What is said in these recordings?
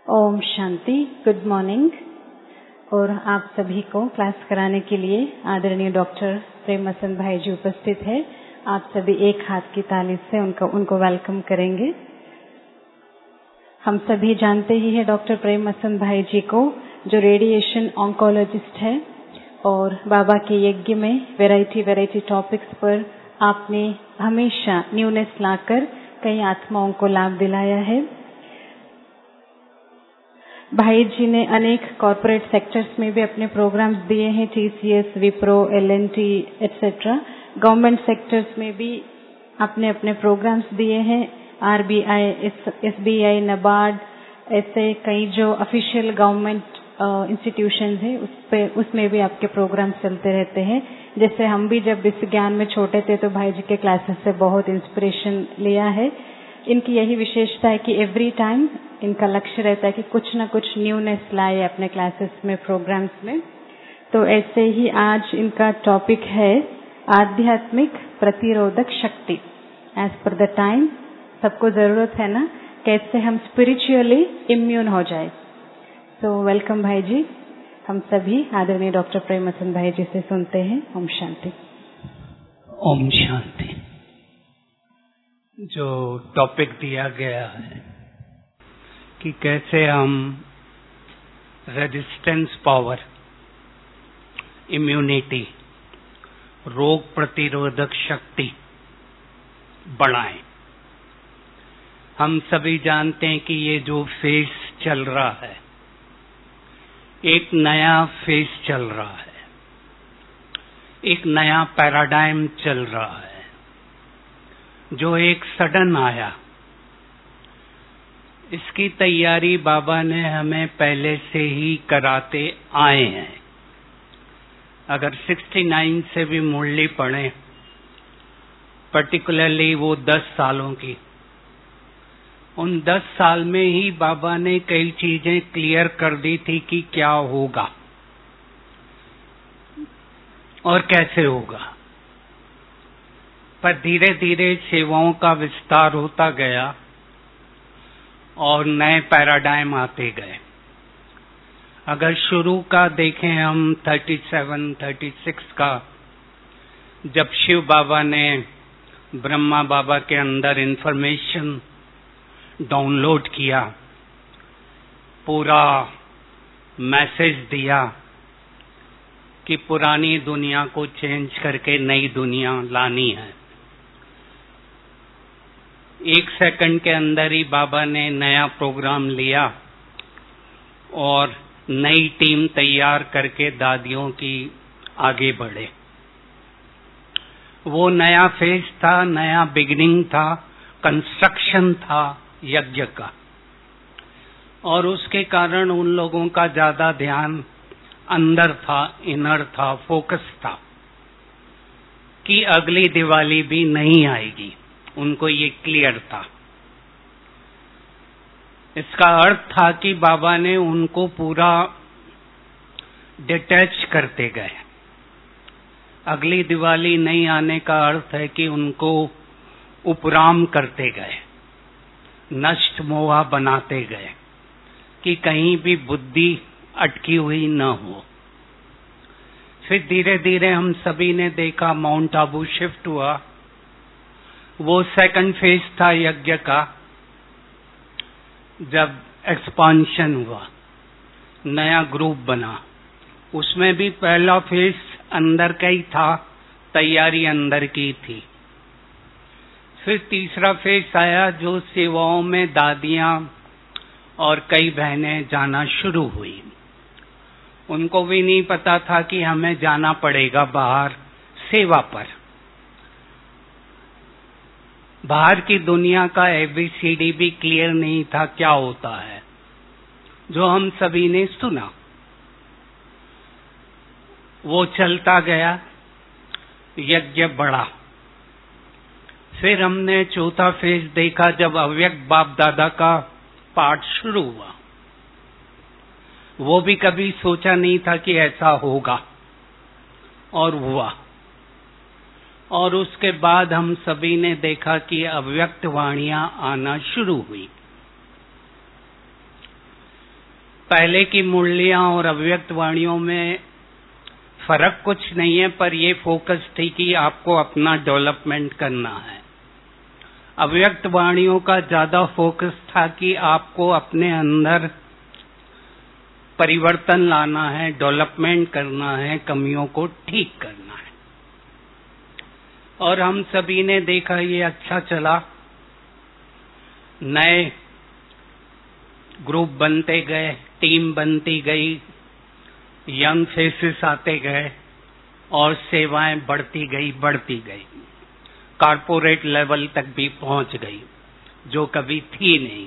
Om Shanti. Good morning. और आप सभी को क्लास कराने के लिए आदरणीय डॉक्टर प्रेम मसंद भाई जी उपस्थित है। आप सभी एक हाथ की ताली से उनको वेलकम करेंगे। हम सभी जानते ही हैं डॉक्टर प्रेम मसंद भाई जी को, जो रेडिएशन ऑन्कोलॉजिस्ट है, और बाबा के यज्ञ में वैरायटी टॉपिक्स पर आपने हमेशा न्यूनेस लाकर कई आत्माओं को लाभ दिलाया है। भाई जी ने अनेक कॉर्पोरेट सेक्टर्स में भी अपने प्रोग्राम्स दिए हैं, TCS, Wipro, LNT etcetera. Government sectors में भी आपने अपने प्रोग्राम्स दिए हैं, आरबीआई, एसबीआई, नबार्ड, ऐसे कई जो ऑफिशियल गवर्नमेंट इंस्टीट्यूशंस हैं उसमें भी आपके प्रोग्राम चलते रहते हैं। जैसे हम भी जब इस ज्ञान में छोटे थे तो भाई जी के क्लासेस से बहुत इंस्पिरेशन लिया है। इनकी यही विशेषता है कि एवरी टाइम इनका लक्ष्य रहता है कि कुछ न कुछ न्यूनेस लाए अपने क्लासेस में, प्रोग्राम्स में। तो ऐसे ही आज इनका टॉपिक है आध्यात्मिक प्रतिरोधक शक्ति। एज पर द टाइम सबको जरूरत है ना, कैसे हम स्पिरिचुअली इम्यून हो जाए। तो वेलकम भाई जी। हम सभी आदरणीय डॉक्टर प्रेम मसंद भाई जी से सुनते हैं। ओम शांति। ओम शांति। जो टॉपिक दिया गया है कि कैसे हम रेजिस्टेंस पावर, इम्यूनिटी, रोग प्रतिरोधक शक्ति बढ़ाएं। हम सभी जानते हैं कि ये जो फेज चल रहा है, एक नया फेज चल रहा है, एक नया पैराडाइम चल रहा है, जो एक सडन आया। इसकी तैयारी बाबा ने हमें पहले से ही कराते आए हैं। अगर 69 से भी मुरली पढ़े, पर्टिकुलरली वो 10 सालों की, उन 10 साल में ही बाबा ने कई चीजें क्लियर कर दी थी कि क्या होगा और कैसे होगा। पर धीरे धीरे सेवाओं का विस्तार होता गया और नए पैराडाइम आते गए। अगर शुरू का देखें हम 37-36 का, जब शिव बाबा ने ब्रह्मा बाबा के अंदर इंफॉर्मेशन डाउनलोड किया, पूरा मैसेज दिया कि पुरानी दुनिया को चेंज करके नई दुनिया लानी है। 1 सेकंड के अंदर ही बाबा ने नया प्रोग्राम लिया और नई टीम तैयार करके दादियों की आगे बढ़े। वो नया फेज था, नया बिगिनिंग था, कंस्ट्रक्शन था यज्ञ का। और उसके कारण उन लोगों का ज्यादा ध्यान अंदर था, इनर था, फोकस था कि अगली दिवाली भी नहीं आएगी। उनको ये क्लियर था। इसका अर्थ था कि बाबा ने उनको पूरा डिटैच करते गए। अगली दिवाली नहीं आने का अर्थ है कि उनको उपराम करते गए, नष्ट मोहा बनाते गए कि कहीं भी बुद्धि अटकी हुई न हो। फिर धीरे धीरे हम सभी ने देखा माउंट आबू शिफ्ट हुआ। वो सेकंड फेज था यज्ञ का, जब एक्सपांशन हुआ, नया ग्रुप बना। उसमें भी पहला फेज अंदर का ही था, तैयारी अंदर की थी। फिर तीसरा फेज आया, जो सेवाओं में दादियां और कई बहनें जाना शुरू हुई। उनको भी नहीं पता था कि हमें जाना पड़ेगा बाहर सेवा पर। बाहर की दुनिया का ABCD भी क्लियर नहीं था क्या होता है, जो हम सभी ने सुना। वो चलता गया, यज्ञ बढ़ा। फिर हमने चौथा फेज देखा, जब अव्यक्त बाप दादा का पाठ शुरू हुआ। वो भी कभी सोचा नहीं था कि ऐसा होगा, और हुआ। और उसके बाद हम सभी ने देखा कि अव्यक्त वाणियां आना शुरू हुई। पहले की मुरलियां और अव्यक्त वाणियों में फर्क कुछ नहीं है, पर ये फोकस थी कि आपको अपना डेवलपमेंट करना है। अव्यक्त वाणियों का ज्यादा फोकस था कि आपको अपने अंदर परिवर्तन लाना है, डेवलपमेंट करना है, कमियों को ठीक करना है। और हम सभी ने देखा ये अच्छा चला, नए ग्रुप बनते गए, टीम बनती गई, यंग फेसेस आते गए और सेवाएं बढ़ती गई, कॉर्पोरेट लेवल तक भी पहुंच गई, जो कभी थी नहीं।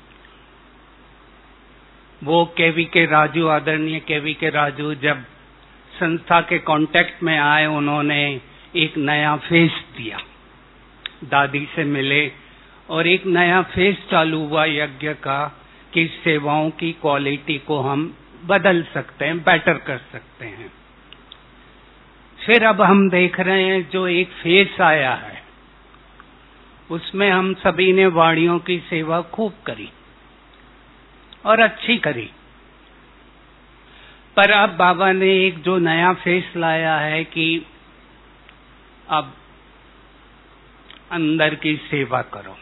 वो केवी राजू, आदरणीय केवी राजू जब संस्था के कांटेक्ट में आए, उन्होंने एक नया फेस दिया, दादी से मिले और एक नया फेस चालू हुआ यज्ञ का कि सेवाओं की क्वालिटी को हम बदल सकते हैं, बेटर कर सकते हैं। फिर अब हम देख रहे हैं जो एक फेस आया है, उसमें हम सभी ने वाणियों की सेवा खूब करी और अच्छी करी। पर अब बाबा ने एक जो नया फेस लाया है कि अब अंदर की सेवा करो,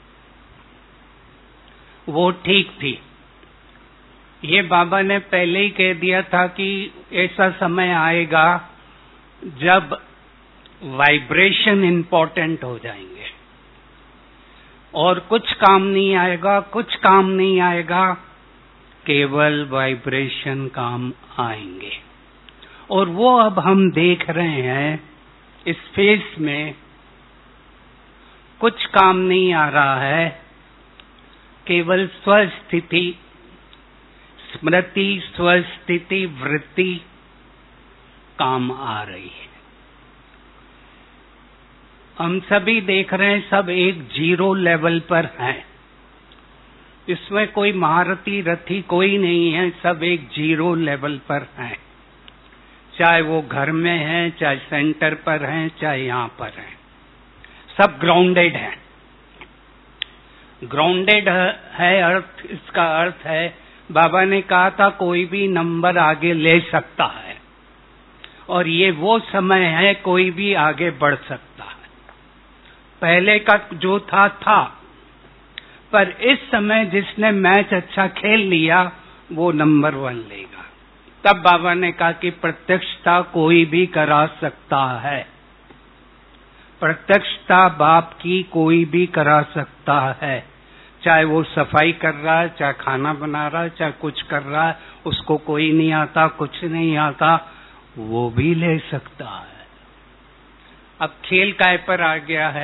वो ठीक थी। ये बाबा ने पहले ही कह दिया था कि ऐसा समय आएगा जब वाइब्रेशन इंपॉर्टेंट हो जाएंगे और कुछ काम नहीं आएगा, केवल वाइब्रेशन काम आएंगे। और वो अब हम देख रहे हैं इस फेस में कुछ काम नहीं आ रहा है, केवल स्वस्थिति, स्मृति, स्वस्थिति, वृत्ति काम आ रही है। हम सभी देख रहे हैं, सब एक जीरो लेवल पर हैं। इसमें कोई महारथी रथी कोई नहीं है, सब एक जीरो लेवल पर हैं। चाहे वो घर में हैं, चाहे सेंटर पर हैं, चाहे यहाँ पर हैं, सब ग्राउंडेड हैं। ग्राउंडेड है अर्थ, इसका अर्थ है बाबा ने कहा था कोई भी नंबर आगे ले सकता है और ये वो समय है कोई भी आगे बढ़ सकता है। पहले का जो था, पर इस समय जिसने मैच अच्छा खेल लिया वो नंबर 1 लेगा। तब बाबा ने कहा कि प्रत्यक्षता कोई भी करा सकता है, प्रत्यक्षता बाप की कोई भी करा सकता है, चाहे वो सफाई कर रहा है, चाहे खाना बना रहा है, चाहे कुछ कर रहा है, उसको कोई नहीं आता, कुछ नहीं आता, वो भी ले सकता है। अब खेल काय पर आ गया है,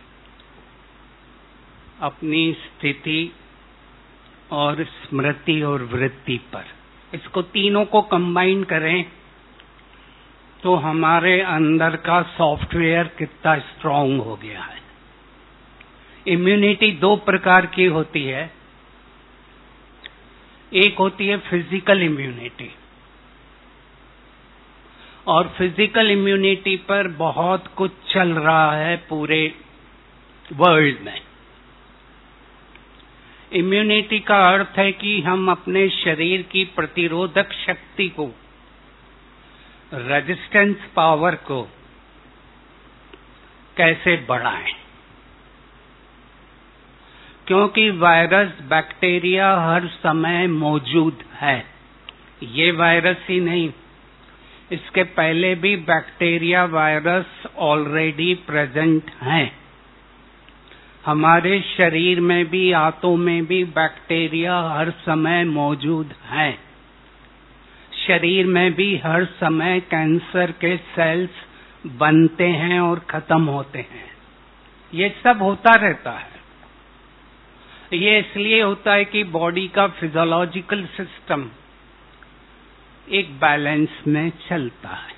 अपनी स्थिति और स्मृति और वृत्ति पर। इसको तीनों को कंबाइन करें तो हमारे अंदर का सॉफ्टवेयर कितना स्ट्रांग हो गया है। इम्यूनिटी 2 प्रकार की होती है, एक होती है फिजिकल इम्यूनिटी, और फिजिकल इम्यूनिटी पर बहुत कुछ चल रहा है पूरे वर्ल्ड में। इम्यूनिटी का अर्थ है कि हम अपने शरीर की प्रतिरोधक शक्ति को, रेजिस्टेंस पावर को कैसे बढ़ाएं, क्योंकि वायरस, बैक्टीरिया हर समय मौजूद है। ये वायरस ही नहीं, इसके पहले भी बैक्टीरिया, वायरस ऑलरेडी प्रेजेंट हैं। हमारे शरीर में भी, आंतों में भी बैक्टीरिया हर समय मौजूद हैं। शरीर में भी हर समय कैंसर के सेल्स बनते हैं और खत्म होते हैं। ये सब होता रहता है। ये इसलिए होता है कि बॉडी का फिजियोलॉजिकल सिस्टम एक बैलेंस में चलता है।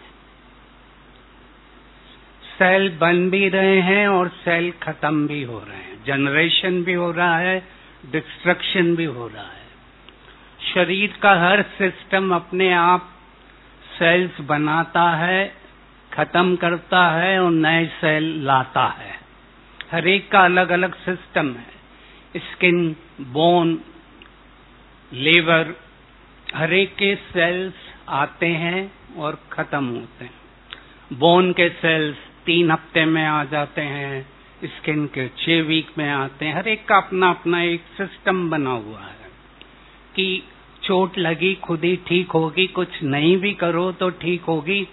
सेल बन भी रहे हैं और सेल खत्म भी हो रहे हैं, जनरेशन भी हो रहा है, डिस्ट्रक्शन भी हो रहा है। शरीर का हर सिस्टम अपने आप सेल्स बनाता है, खत्म करता है और नए सेल लाता है। हर एक का अलग अलग सिस्टम है। स्किन, बोन, लीवर, हर एक के सेल्स आते हैं और खत्म होते हैं। बोन के सेल्स 3 हफ्ते में आ जाते हैं, स्किन के 6 वीक में आते हैं। हर एक का अपना अपना एक सिस्टम बना हुआ है कि चोट लगी खुद ही ठीक होगी, कुछ नहीं भी करो तो ठीक होगी,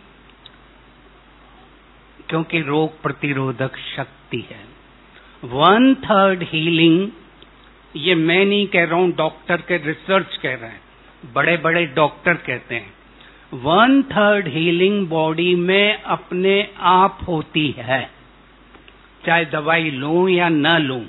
क्योंकि रोग प्रतिरोधक शक्ति है। 1/3 हीलिंग, ये मैं नहीं कह रहा हूं, डॉक्टर के रिसर्च कह रहे हैं, बड़े बड़े डॉक्टर कहते हैं 1/3 हीलिंग बॉडी में अपने आप होती है, चाहे दवाई लूं या न लूं।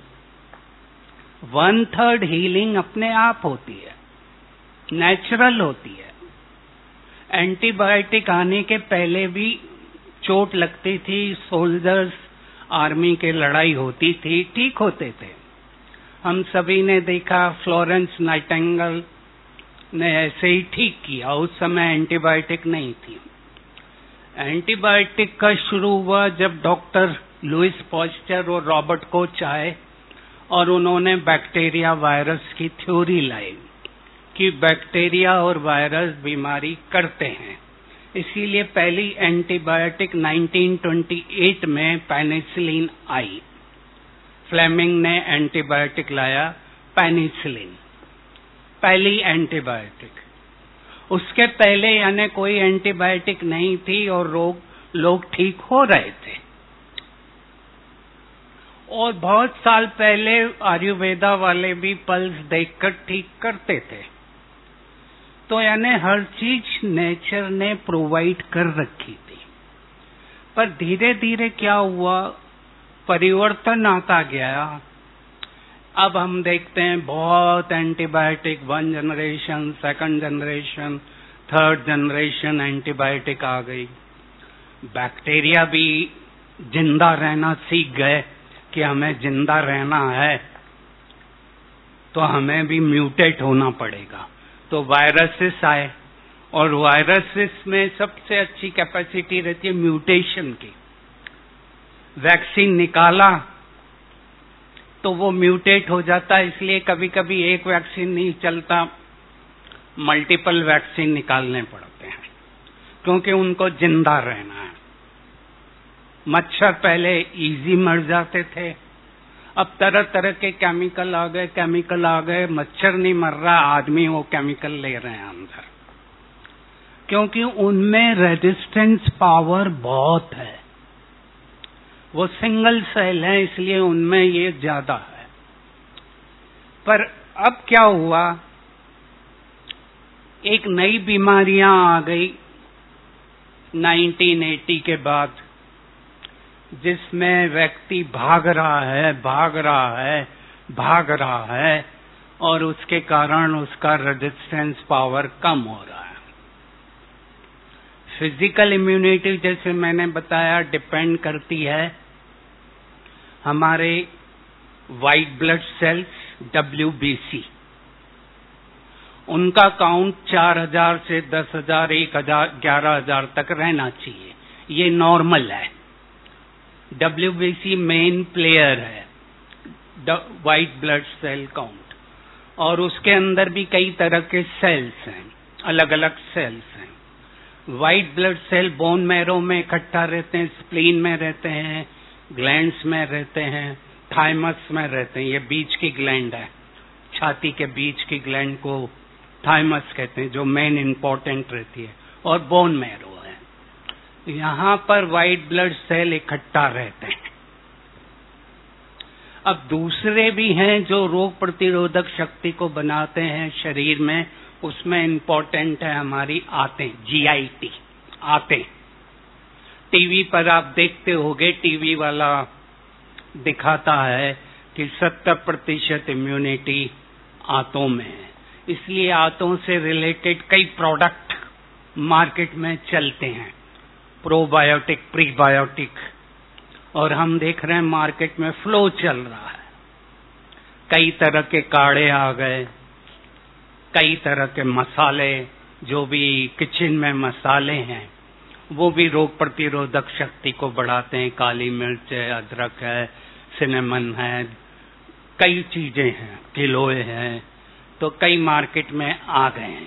1/3 हीलिंग अपने आप होती है, नेचुरल होती है। एंटीबायोटिक आने के पहले भी चोट लगती थी, सोल्जर्स आर्मी के लड़ाई होती थी, ठीक होते थे। हम सभी ने देखा फ्लोरेंस नाइटिंगेल ने ऐसे ही ठीक किया, उस समय एंटीबायोटिक नहीं थी। एंटीबायोटिक का शुरू हुआ जब डॉक्टर लुइस पास्चर और रॉबर्ट कोच आए और उन्होंने बैक्टीरिया वायरस की थ्योरी लाई कि बैक्टीरिया और वायरस बीमारी करते हैं। इसीलिए पहली एंटीबायोटिक 1928 में पेनिसिलिन आई। फ्लेमिंग ने एंटीबायोटिक लाया, पेनिसिलिन, पहली एंटीबायोटिक। उसके पहले यानी कोई एंटीबायोटिक नहीं थी और लोग ठीक हो रहे थे। और बहुत साल पहले आयुर्वेदा वाले भी पल्स देखकर ठीक करते थे। तो यानी हर चीज नेचर ने प्रोवाइड कर रखी थी। पर धीरे धीरे क्या हुआ, परिवर्तन आता गया। अब हम देखते हैं बहुत antibiotic, 1 generation, 2nd generation, 3rd generation antibiotic आ गई। बैक्टीरिया भी जिंदा रहना सीख गए कि हमें जिंदा रहना है तो हमें भी म्यूटेट होना पड़ेगा। तो वायरसेस आए और वायरसेस में सबसे अच्छी कैपेसिटी रहती है म्यूटेशन की। वैक्सीन निकाला तो वो म्यूटेट हो जाता है, इसलिए कभी कभी एक वैक्सीन नहीं चलता, मल्टीपल वैक्सीन निकालने पड़ते हैं क्योंकि उनको जिंदा रहना है। मच्छर पहले इजी मर जाते थे, अब तरह तरह के केमिकल आ गए, मच्छर नहीं मर रहा, आदमी वो केमिकल ले रहे हैं अंदर, क्योंकि उनमें रेजिस्टेंस पावर बहुत है। वो सिंगल सेल है, इसलिए उनमें ये ज्यादा है। पर अब क्या हुआ, एक नई बीमारियां आ गई 1980 के बाद, जिसमें व्यक्ति भाग रहा है और उसके कारण उसका रेजिस्टेंस पावर कम हो रहा है। फिजिकल इम्यूनिटी, जैसे मैंने बताया, डिपेंड करती है हमारे व्हाइट ब्लड सेल्स WBC, उनका काउंट 4000 से 10,000, 1,000, 11,000 तक रहना चाहिए, ये नॉर्मल है। WBC मेन प्लेयर है व्हाइट ब्लड सेल काउंट, और उसके अंदर भी कई तरह के सेल्स हैं, अलग अलग सेल्स हैं। White blood cell bone marrow में इकट्ठा रहते हैं, स्प्लीन में रहते हैं, ग्लैंड्स में रहते हैं, थाइमस में रहते हैं, ये बीच की ग्लैंड है, छाती के बीच की ग्लैंड को थाइमस कहते हैं, जो मेन इंपॉर्टेंट रहती है, और बोन मैरो है। यहां पर व्हाइट ब्लड सेल इकट्ठा रहते हैं। अब दूसरे भी हैं जो रोग प्रतिरोधक शक्ति को बनाते हैं शरीर में, उसमें इंपॉर्टेंट है हमारी आंतें, GIT आंतें। टीवी पर आप देखते होंगे, टीवी वाला दिखाता है कि 70% इम्यूनिटी आंतों में है, इसलिए आंतों से रिलेटेड कई प्रोडक्ट मार्केट में चलते हैं, प्रोबायोटिक, प्रीबायोटिक, और हम देख रहे हैं मार्केट में फ्लो चल रहा है। कई तरह के काढ़े आ गए, कई तरह के मसाले, जो भी किचन में मसाले हैं वो भी रोग प्रतिरोधक शक्ति को बढ़ाते हैं। काली मिर्च है, अदरक है, सिनेमन है, कई चीजें हैं, गिलोय है, तो कई मार्केट में आ गए हैं।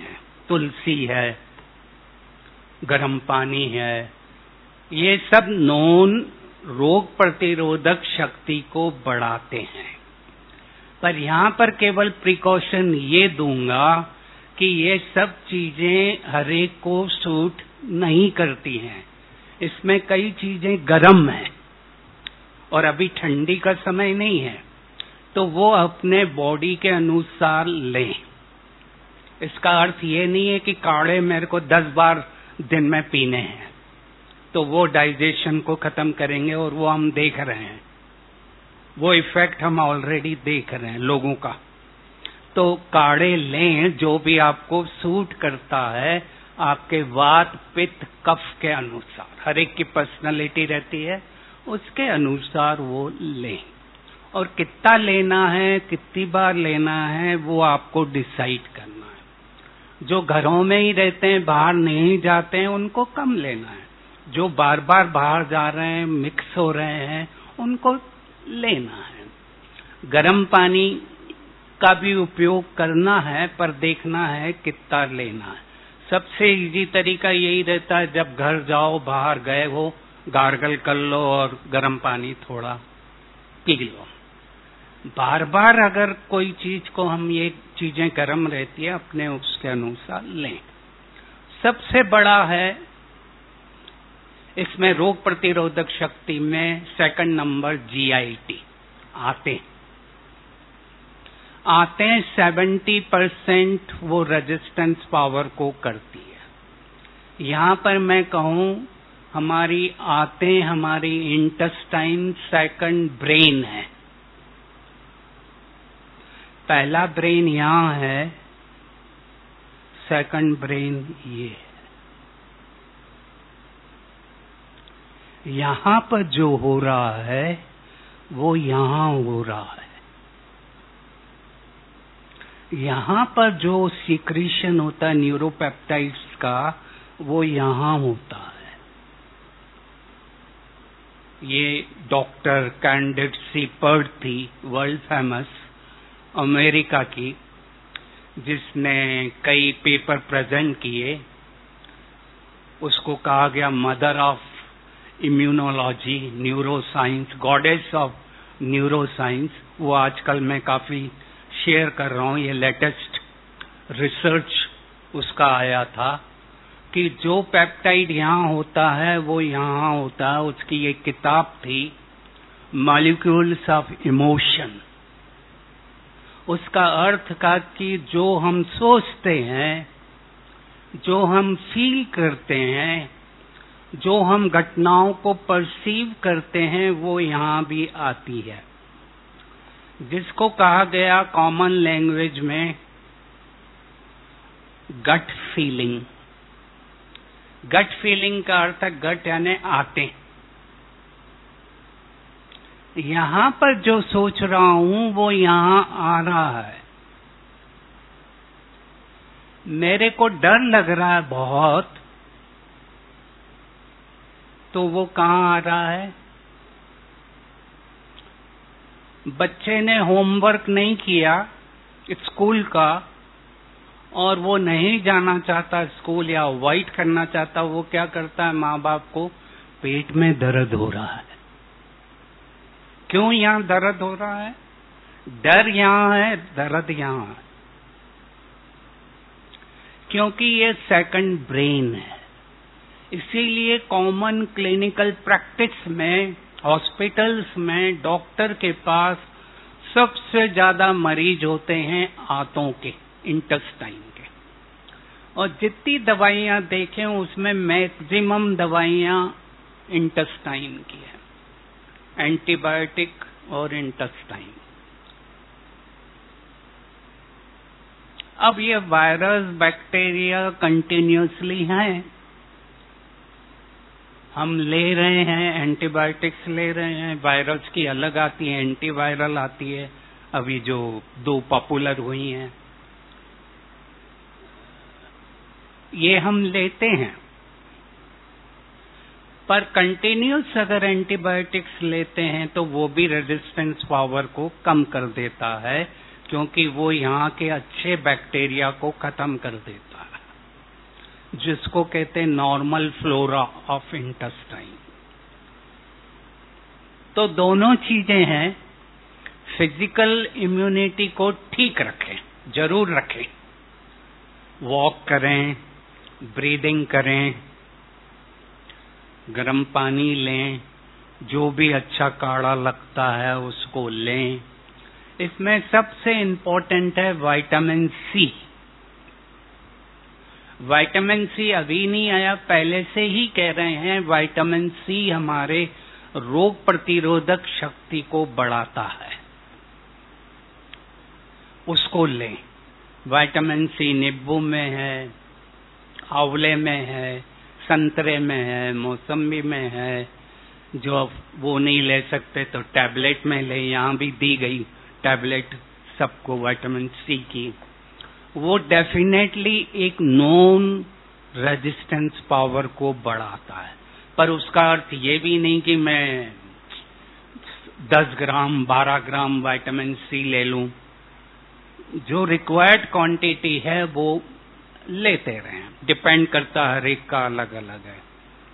तुलसी है, गर्म पानी है, ये सब नॉन रोग प्रतिरोधक शक्ति को बढ़ाते हैं। पर यहाँ पर केवल प्रिकॉशन ये दूंगा कि ये सब चीजें हर एक को सूट नहीं करती हैं। इसमें कई चीजें गर्म हैं और अभी ठंडी का समय नहीं है, तो वो अपने बॉडी के अनुसार लें। इसका अर्थ ये नहीं है कि काढ़े मेरे को 10 बार दिन में पीने हैं, तो वो डाइजेशन को खत्म करेंगे, और वो हम देख रहे हैं, वो इफेक्ट हम ऑलरेडी देख रहे हैं लोगों का। तो काढ़े लें जो भी आपको सूट करता है, आपके वात पित्त कफ के अनुसार। हर एक की पर्सनालिटी रहती है, उसके अनुसार वो लें। और कितना लेना है, कितनी बार लेना है, वो आपको डिसाइड करना है। जो घरों में ही रहते हैं, बाहर नहीं जाते हैं, उनको कम लेना है। जो बार बार बाहर जा रहे हैं, मिक्स हो रहे हैं, उनको लेना है। गर्म पानी का भी उपयोग करना है, पर देखना है कितना लेना है। सबसे इजी तरीका यही रहता है, जब घर जाओ, बाहर गए हो, गार्गल कर लो और गर्म पानी थोड़ा पी लो। बार बार अगर कोई चीज को हम, ये चीजें गर्म रहती है, अपने उसके अनुसार लें। सबसे बड़ा है इसमें रोग प्रतिरोधक शक्ति में सेकंड नंबर GIT आते 70% वो रेजिस्टेंस पावर को करती है। यहाँ पर मैं कहूँ, हमारी आते हमारी इंटेस्टाइन सेकंड ब्रेन है। पहला ब्रेन यहाँ है, सेकंड ब्रेन ये है। यहाँ पर जो हो रहा है वो यहाँ हो रहा है। यहाँ पर जो सीक्रेशन होता है न्यूरोपेप्टाइड्स का, वो यहाँ होता है। ये डॉक्टर कैंडिड सीपर्ड थी, वर्ल्ड फेमस, अमेरिका की, जिसने कई पेपर प्रेजेंट किए। उसको कहा गया mother of immunology, neuroscience, goddess of neuroscience. वो आजकल मैं काफी शेयर कर रहा हूँ, ये लेटेस्ट रिसर्च उसका आया था कि जो पेप्टाइड यहाँ होता है वो यहाँ होता है। उसकी एक किताब थी, मॉलिक्यूल्स ऑफ इमोशन। उसका अर्थ का कि जो हम सोचते हैं, जो हम फील करते हैं, जो हम घटनाओं को परसीव करते हैं, वो यहाँ भी आती है, जिसको कहा गया कॉमन लैंग्वेज में गट फीलिंग। गट फीलिंग का अर्थ है गट यानी आते। यहाँ पर जो सोच रहा हूं वो यहाँ आ रहा है। मेरे को डर लग रहा है बहुत, तो वो कहाँ आ रहा है? बच्चे ने होमवर्क नहीं किया स्कूल का, और वो नहीं जाना चाहता स्कूल या अवॉइड करना चाहता, वो क्या करता है, माँ बाप को पेट में दर्द हो रहा है। क्यों यहाँ दर्द हो रहा है? डर यहाँ है, दर्द यहाँ है, क्योंकि ये सेकंड ब्रेन है। इसीलिए कॉमन क्लिनिकल प्रैक्टिस में, हॉस्पिटल्स में, डॉक्टर के पास सबसे ज्यादा मरीज होते हैं आंतों के, इंटेस्टाइन के। और जितनी दवाइयां देखें उसमें मैक्सिमम दवाइयां इंटेस्टाइन की है, एंटीबायोटिक और इंटेस्टाइन। अब ये वायरस बैक्टीरिया कंटिन्यूसली हैं, हम ले रहे हैं, एंटीबायोटिक्स ले रहे हैं, वायरस की अलग आती है, एंटीवायरल आती है, अभी जो 2 पॉपुलर हुई हैं, ये हम लेते हैं। पर कंटिन्यूस अगर एंटीबायोटिक्स लेते हैं तो वो भी रेजिस्टेंस पावर को कम कर देता है, क्योंकि वो यहाँ के अच्छे बैक्टीरिया को खत्म कर देता है। जिसको कहते हैं नॉर्मल फ्लोरा ऑफ इंटेस्टाइन। तो दोनों चीजें हैं, फिजिकल इम्यूनिटी को ठीक रखें, जरूर रखें, वॉक करें, ब्रीदिंग करें, गर्म पानी लें, जो भी अच्छा काढ़ा लगता है उसको लें। इसमें सबसे इम्पोर्टेंट है विटामिन सी। विटामिन सी अभी नहीं आया, पहले से ही कह रहे हैं विटामिन सी हमारे रोग प्रतिरोधक शक्ति को बढ़ाता है, उसको लें। विटामिन सी नींबू में है, आंवले में है, संतरे में है, मौसम्बी में है। जो वो नहीं ले सकते तो टैबलेट में ले, यहाँ भी दी गई टैबलेट सबको विटामिन सी की। वो डेफिनेटली एक नॉन रेजिस्टेंस पावर को बढ़ाता है, पर उसका अर्थ ये भी नहीं कि मैं 10 ग्राम 12 ग्राम विटामिन सी ले लूं। जो रिक्वायर्ड क्वांटिटी है वो लेते रहें, डिपेंड करता है, हर एक का अलग अलग है।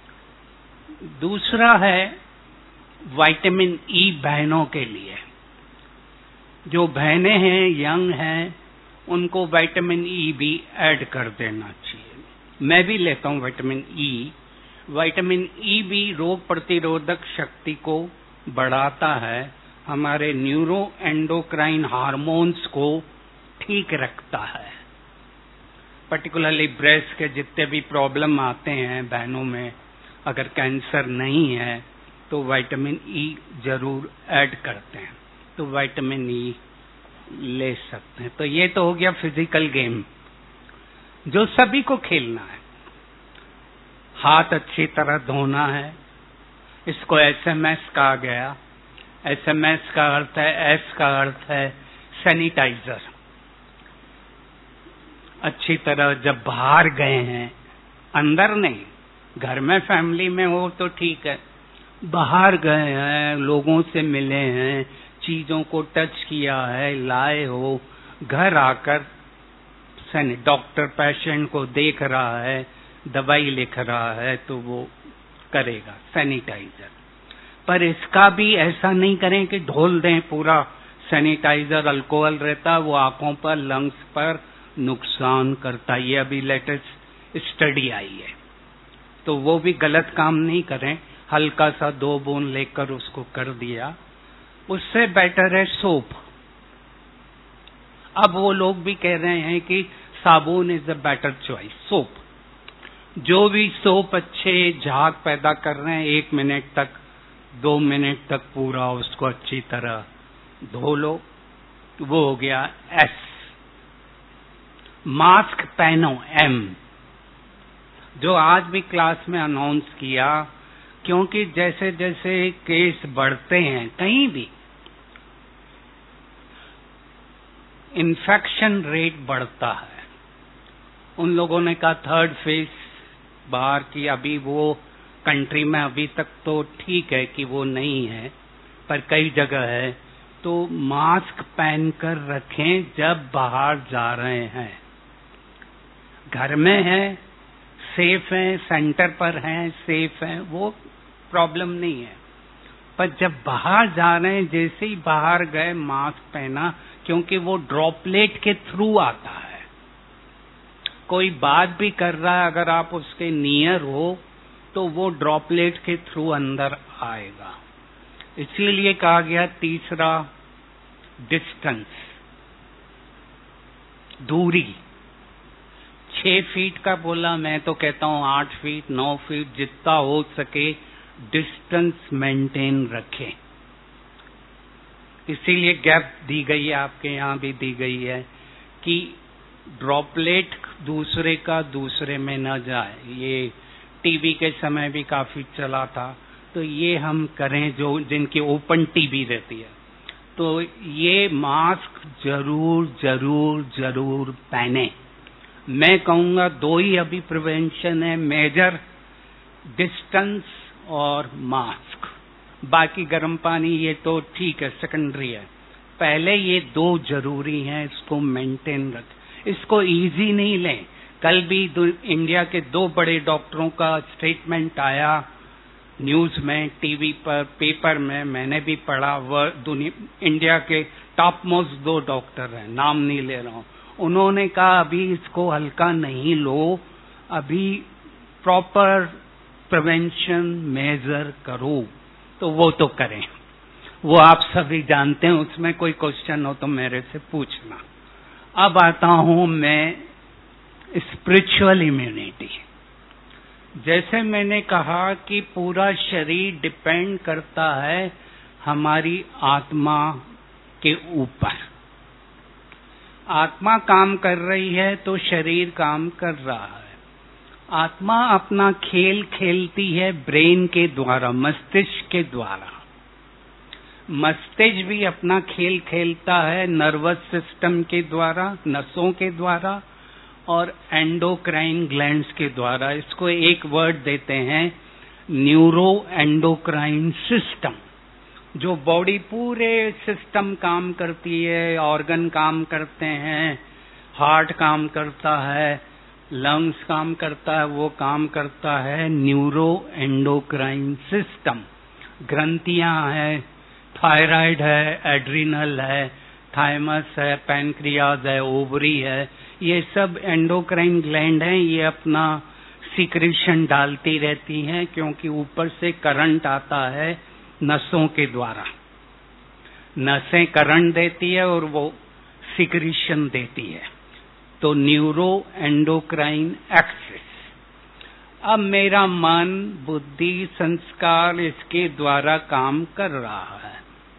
दूसरा है विटामिन ई बहनों के लिए। जो बहनें हैं, यंग हैं, उनको विटामिन ई भी ऐड कर देना चाहिए। मैं भी लेता हूं विटामिन ई। विटामिन ई भी रोग प्रतिरोधक शक्ति को बढ़ाता है, हमारे न्यूरो एंडोक्राइन हार्मोन्स को ठीक रखता है। पर्टिकुलरली ब्रेस्ट के जितने भी प्रॉब्लम आते हैं बहनों में, अगर कैंसर नहीं है तो विटामिन ई जरूर ऐड करते हैं, तो विटामिन ई ले सकते हैं। तो ये तो हो गया फिजिकल गेम जो सभी को खेलना है। हाथ अच्छी तरह धोना है, इसको एसएमएस कहा गया। एसएमएस का अर्थ है, एस का अर्थ है सैनिटाइजर। अच्छी तरह जब बाहर गए हैं, अंदर नहीं, घर में फैमिली में हो तो ठीक है, बाहर गए हैं, लोगों से मिले हैं, चीजों को टच किया है, लाए हो, घर आकर डॉक्टर पेशेंट को देख रहा है, दवाई लिख रहा है, तो वो करेगा सैनिटाइजर। पर इसका भी ऐसा नहीं करें कि ढोल दें पूरा सैनिटाइजर, अल्कोहल रहता, वो आंखों पर, लंग्स पर नुकसान करता। ये अभी लेटेस्ट स्टडी आई है, तो वो भी गलत काम नहीं करें। हल्का सा 2 बूंद लेकर उसको कर दिया, उससे बेटर है सोप। अब वो लोग भी कह रहे हैं कि साबुन is the better choice, soap. जो भी सोप अच्छे झाग पैदा कर रहे हैं, 1 मिनट तक 2 मिनट तक पूरा उसको अच्छी तरह धो लो, वो हो गया एस। मास्क पहनो, एम, जो आज भी क्लास में अनाउंस किया, क्योंकि जैसे जैसे केस बढ़ते हैं कहीं भी, इन्फेक्शन रेट बढ़ता है। उन लोगों ने कहा 3rd फेज बाहर की, अभी वो कंट्री में अभी तक तो ठीक है कि वो नहीं है, पर कई जगह है। तो मास्क पहनकर रखें जब बाहर जा रहे हैं। घर में है सेफ है, सेंटर पर हैं सेफ है, वो प्रॉब्लम नहीं है। पर जब बाहर जा रहे हैं, जैसे ही बाहर गए मास्क पहना, क्योंकि वो ड्रॉपलेट के थ्रू आता है। कोई बात भी कर रहा है, अगर आप उसके नियर हो तो वो ड्रॉपलेट के थ्रू अंदर आएगा। इसीलिए कहा गया तीसरा डिस्टेंस, दूरी। 6 फीट का बोला, मैं तो कहता हूं 8 फीट 9 फीट जितना हो सके डिस्टेंस मेंटेन रखें। इसीलिए गैप दी गई है, आपके यहां भी दी गई है कि ड्रॉपलेट दूसरे का दूसरे में न जाए। ये टीबी के समय भी काफी चला था, तो ये हम करें जो जिनकी ओपन टीबी रहती है। तो ये मास्क जरूर जरूर जरूर पहने। मैं कहूंगा 2 ही अभी प्रिवेंशन है मेजर, डिस्टेंस और मास्क। बाकी गर्म पानी ये तो ठीक है, सेकेंडरी है। पहले ये 2 जरूरी हैं, इसको मेंटेन रख। इसको इजी नहीं लें, कल भी इंडिया के 2 बड़े डॉक्टरों का स्टेटमेंट आया न्यूज में, टीवी पर, पेपर में, मैंने भी पढ़ा। इंडिया के टॉप मोस्ट 2 डॉक्टर हैं, नाम नहीं ले रहा हूं। उन्होंने कहा अभी इसको हल्का नहीं लो, अभी प्रॉपर प्रिवेंशन मेजर करो। तो वो तो करें, वो आप सभी जानते हैं, उसमें कोई क्वेश्चन हो तो मेरे से पूछना। अब आता हूं मैं स्पिरिचुअल इम्यूनिटी। जैसे मैंने कहा कि पूरा शरीर डिपेंड करता है हमारी आत्मा के ऊपर। आत्मा काम कर रही है तो शरीर काम कर रहा है। आत्मा अपना खेल खेलती है ब्रेन के द्वारा, मस्तिष्क के द्वारा। मस्तिष्क भी अपना खेल खेलता है नर्वस सिस्टम के द्वारा, नसों के द्वारा और एंडोक्राइन ग्लैंड्स के द्वारा। इसको एक वर्ड देते हैं न्यूरो एंडोक्राइन सिस्टम। जो बॉडी पूरे सिस्टम काम करती है, ऑर्गन काम करते हैं, हार्ट काम करता है, लंग्स काम करता है, वो काम करता है न्यूरो एंडोक्राइन सिस्टम। ग्रंथियां हैं, थायराइड है, एड्रिनल है, थाइमस है, पैनक्रियाज है, ओवरी है, ये सब एंडोक्राइन ग्लैंड हैं। ये अपना सीक्रेशन डालती रहती हैं क्योंकि ऊपर से करंट आता है नसों के द्वारा। नसें करंट देती है और वो सीक्रेशन देती है। तो न्यूरो एंडोक्राइन एक्सिस। अब मेरा मन, बुद्धि, संस्कार इसके द्वारा काम कर रहा है।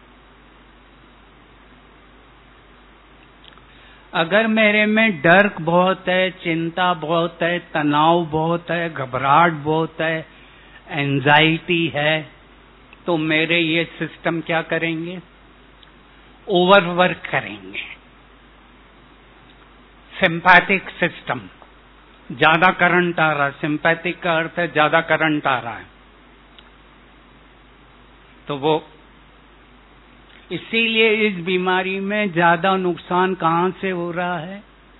अगर मेरे में डर बहुत है, चिंता बहुत है, तनाव बहुत है, घबराहट बहुत है, एंजाइटी है, तो मेरे ये सिस्टम क्या करेंगे? ओवरवर्क करेंगे। सिंपैथिक सिस्टम, ज्यादा करंट आ रहा है। सिंपैथिक का अर्थ है ज्यादा करंट आ रहा है, तो वो इसीलिए इस बीमारी में ज्यादा नुकसान कहां से हो रहा है?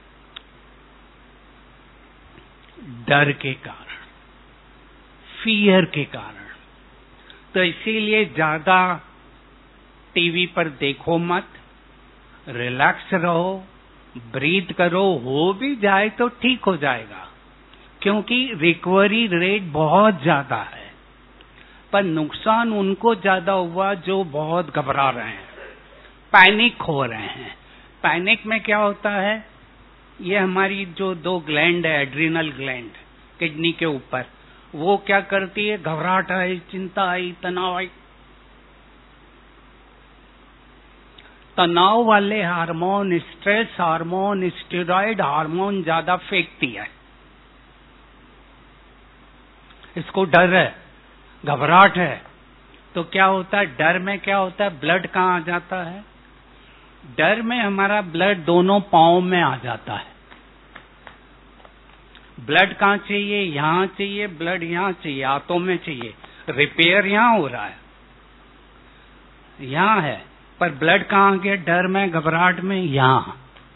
डर के कारण, फियर के कारण। तो इसीलिए ज्यादा टीवी पर देखो मत, रिलैक्स रहो, ब्रीथ करो। हो भी जाए तो ठीक हो जाएगा, क्योंकि रिकवरी रेट बहुत ज्यादा है। पर नुकसान उनको ज्यादा हुआ जो बहुत घबरा रहे हैं, पैनिक हो रहे हैं। पैनिक में क्या होता है? ये हमारी जो 2 ग्लैंड है, एड्रिनल ग्लैंड किडनी के ऊपर, वो क्या करती है? घबराहट आई, चिंता आई, तनाव आई। तनाव वाले hormone, stress hormone, steroid hormone ज्यादा फेंकती है। इसको डर है, घबराहट है, तो क्या होता है? डर में क्या होता है? ब्लड कहाँ आ जाता है? डर में हमारा ब्लड दोनों पांव में आ जाता है। ब्लड कहाँ चाहिए? यहां चाहिए। ब्लड यहां चाहिए, हाथों में चाहिए। रिपेयर यहां हो रहा है, यहां है, पर ब्लड कहाँ गया? डर में, घबराहट में, यहां।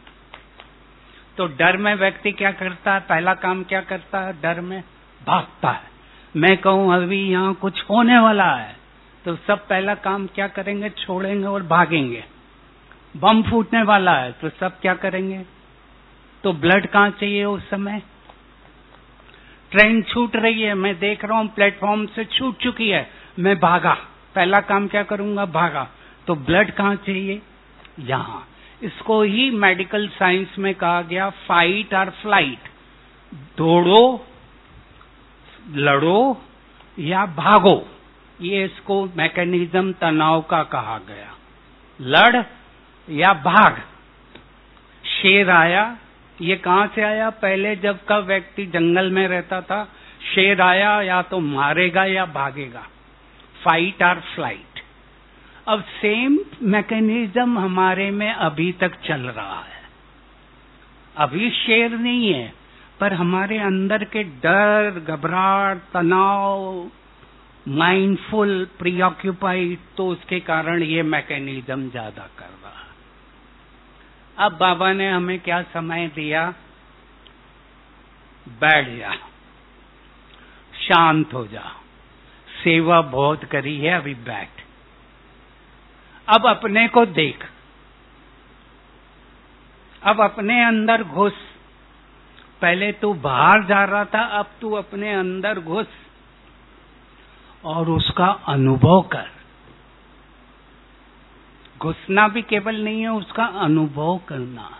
तो डर में व्यक्ति क्या करता है? पहला काम क्या करता है? डर में भागता है। मैं कहूं अभी यहां कुछ होने वाला है, तो सब पहला काम क्या करेंगे? छोड़ेंगे और भागेंगे। बम फूटने वाला है, तो सब क्या करेंगे? तो ब्लड कहाँ चाहिए उस समय? ट्रेन छूट रही है, मैं देख रहा हूं प्लेटफॉर्म से छूट चुकी है, मैं भागा। पहला काम क्या करूंगा? भागा। तो ब्लड कहाँ चाहिए? यहां। इसको ही मेडिकल साइंस में कहा गया फाइट और फ्लाइट। दौड़ो, लड़ो या भागो, ये इसको मैकेनिज्म तनाव का कहा गया। लड़ या भाग। शेर आया, ये कहां से आया? पहले जब का व्यक्ति जंगल में रहता था, शेर आया या तो मारेगा या भागेगा, फाइट और फ्लाइट। अब सेम मैकेनिज्म हमारे में अभी तक चल रहा है। अभी शेर नहीं है, पर हमारे अंदर के डर, घबराहट, तनाव, माइंडफुल, प्रीऑक्युपाइड, तो उसके कारण ये मैकेनिज्म ज्यादा कर रहा है। अब बाबा ने हमें क्या समय दिया? बैठ जा, शांत हो जा, सेवा बहुत करी है, अभी बैठ। अब अपने को देख, अब अपने अंदर घुस। पहले तू बाहर जा रहा था, अब तू अपने अंदर घुस और उसका अनुभव कर। घुसना भी केवल नहीं है, उसका अनुभव करना है।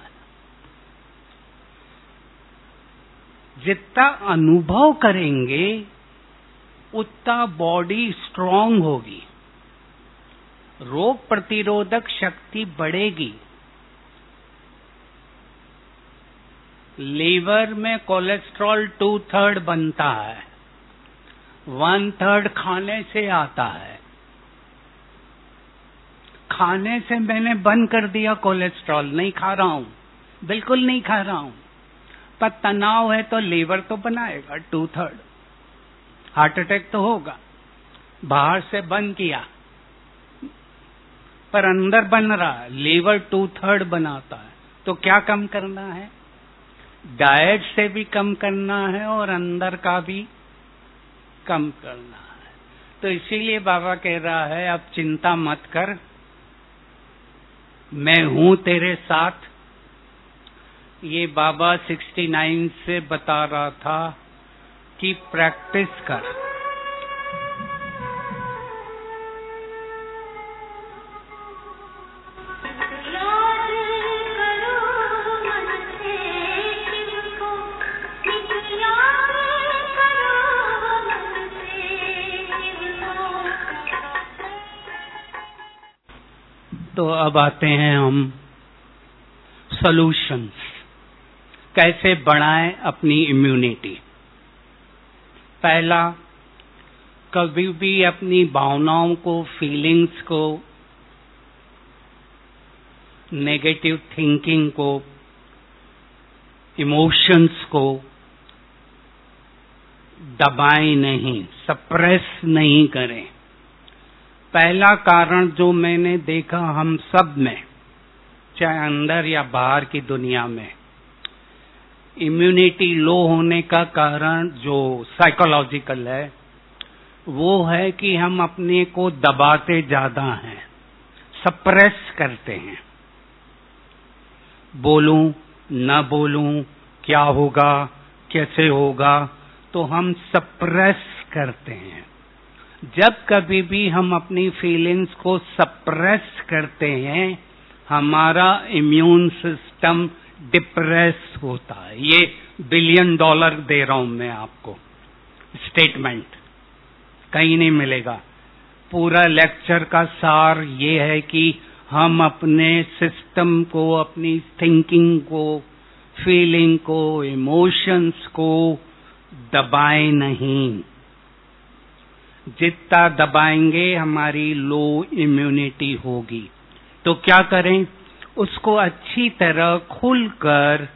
जितना अनुभव करेंगे उतना बॉडी स्ट्रांग होगी, रोग प्रतिरोधक शक्ति बढ़ेगी। लीवर में कोलेस्ट्रॉल 2/3 बनता है, 1/3 खाने से आता है। खाने से मैंने बंद कर दिया कोलेस्ट्रॉल, नहीं खा रहा हूं, बिल्कुल नहीं खा रहा हूं, पर तनाव है तो लीवर तो बनाएगा 2/3, हार्ट अटैक तो होगा। बाहर से बंद किया पर अंदर बन रहा है, लीवर 2/3 बनाता है। तो क्या कम करना है? डाइट से भी कम करना है और अंदर का भी कम करना है। तो इसीलिए बाबा कह रहा है अब चिंता मत कर, मैं हूं तेरे साथ। ये बाबा 69 से बता रहा था कि प्रैक्टिस कर। तो अब आते हैं हम सॉल्यूशंस, कैसे बढ़ाएं अपनी इम्यूनिटी। पहला, कभी भी अपनी भावनाओं को, फीलिंग्स को, नेगेटिव थिंकिंग को, इमोशंस को दबाएं नहीं, सप्रेस नहीं करें। पहला कारण जो मैंने देखा हम सब में, चाहे अंदर या बाहर की दुनिया में, इम्यूनिटी लो होने का कारण जो साइकोलॉजिकल है वो है कि हम अपने को दबाते ज्यादा हैं, सप्रेस करते हैं। बोलूं न बोलूं, क्या होगा, कैसे होगा, तो हम सप्रेस करते हैं। जब कभी भी हम अपनी फीलिंग्स को सप्रेस करते हैं, हमारा इम्यून सिस्टम डिप्रेस होता है। ये $1 बिलियन दे रहा हूं मैं आपको, स्टेटमेंट कहीं नहीं मिलेगा। पूरा लेक्चर का सार ये है कि हम अपने सिस्टम को, अपनी थिंकिंग को, फीलिंग को, इमोशंस को दबाएं नहीं। जितना दबाएंगे हमारी लो इम्यूनिटी होगी। तो क्या करें? उसको अच्छी तरह खुलकर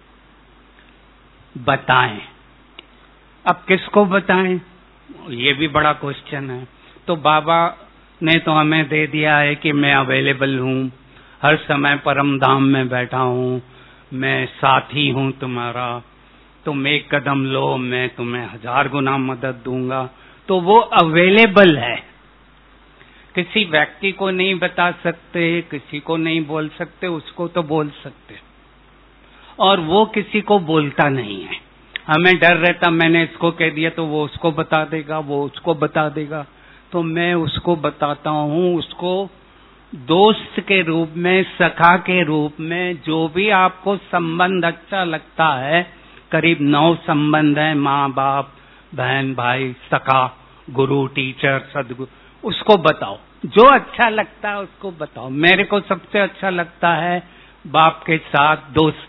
बताएं। अब किसको बताएं? ये भी बड़ा क्वेश्चन है। तो बाबा ने तो हमें दे दिया है कि मैं अवेलेबल हूं, हर समय परम धाम में बैठा हूं, मैं साथी हूं तुम्हारा, तुम एक कदम लो, मैं तुम्हें 1000 गुना मदद दूंगा। तो वो अवेलेबल है। किसी व्यक्ति को नहीं बता सकते, किसी को नहीं बोल सकते, उसको तो बोल सकते, और वो किसी को बोलता नहीं है। हमें डर रहता, मैंने इसको कह दिया तो वो उसको बता देगा, वो उसको बता देगा। तो मैं उसको बताता हूं, उसको दोस्त के रूप में, सखा के रूप में, जो भी आपको संबंध अच्छा लगता है। करीब 9 संबंध है, माँ बाप, बहन भाई, सखा, गुरु, टीचर, सदगुरु, उसको बताओ। जो अच्छा लगता है उसको बताओ। मेरे को सबसे अच्छा लगता है बाप के साथ दोस्त।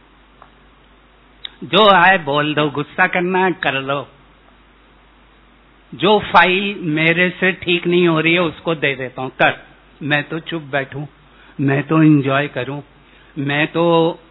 जो आए बोल दो, गुस्सा करना है कर लो। जो फाइल मेरे से ठीक नहीं हो रही है उसको दे देता हूं, कर। मैं तो चुप बैठूं, मैं तो एंजॉय करूं, मैं तो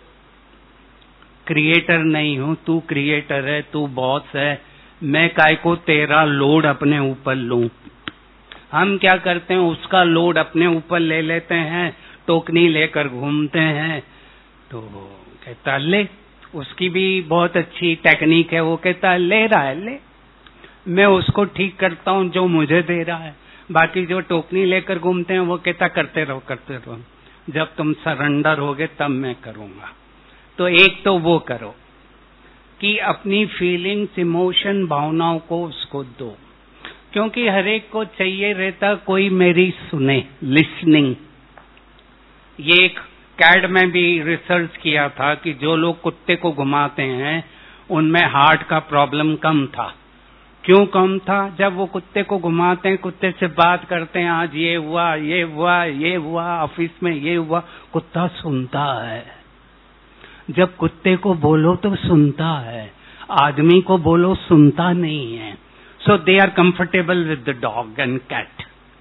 क्रिएटर नहीं हूं, तू क्रिएटर है, तू बॉस है, मैं काय को तेरा लोड अपने ऊपर लूं। हम क्या करते हैं, उसका लोड अपने ऊपर ले लेते हैं, टोकनी लेकर घूमते हैं। तो कहता ले, उसकी भी बहुत अच्छी टेक्निक है। वो कहता है ले रहा है ले, मैं उसको ठीक करता हूँ जो मुझे दे रहा है। बाकी जो टोकनी लेकर घूमते हैं वो कहता करते रहो, जब तुम सरेंडर होगे तब मैं करूंगा। तो एक तो वो करो कि अपनी फीलिंग्स, इमोशन, भावनाओं को उसको दो, क्योंकि हर एक को चाहिए रहता कोई मेरी सुने, लिसनिंग। ये एक कैड में भी रिसर्च किया था कि जो लोग कुत्ते को घुमाते हैं उनमें हार्ट का प्रॉब्लम कम था। क्यों कम था? जब वो कुत्ते को घुमाते हैं, कुत्ते से बात करते हैं, आज ये हुआ, ये हुआ, ये हुआ, ऑफिस में ये हुआ, कुत्ता सुनता है। जब कुत्ते को बोलो तो सुनता है, आदमी को बोलो सुनता नहीं है। So they are comfortable with the dog and cat.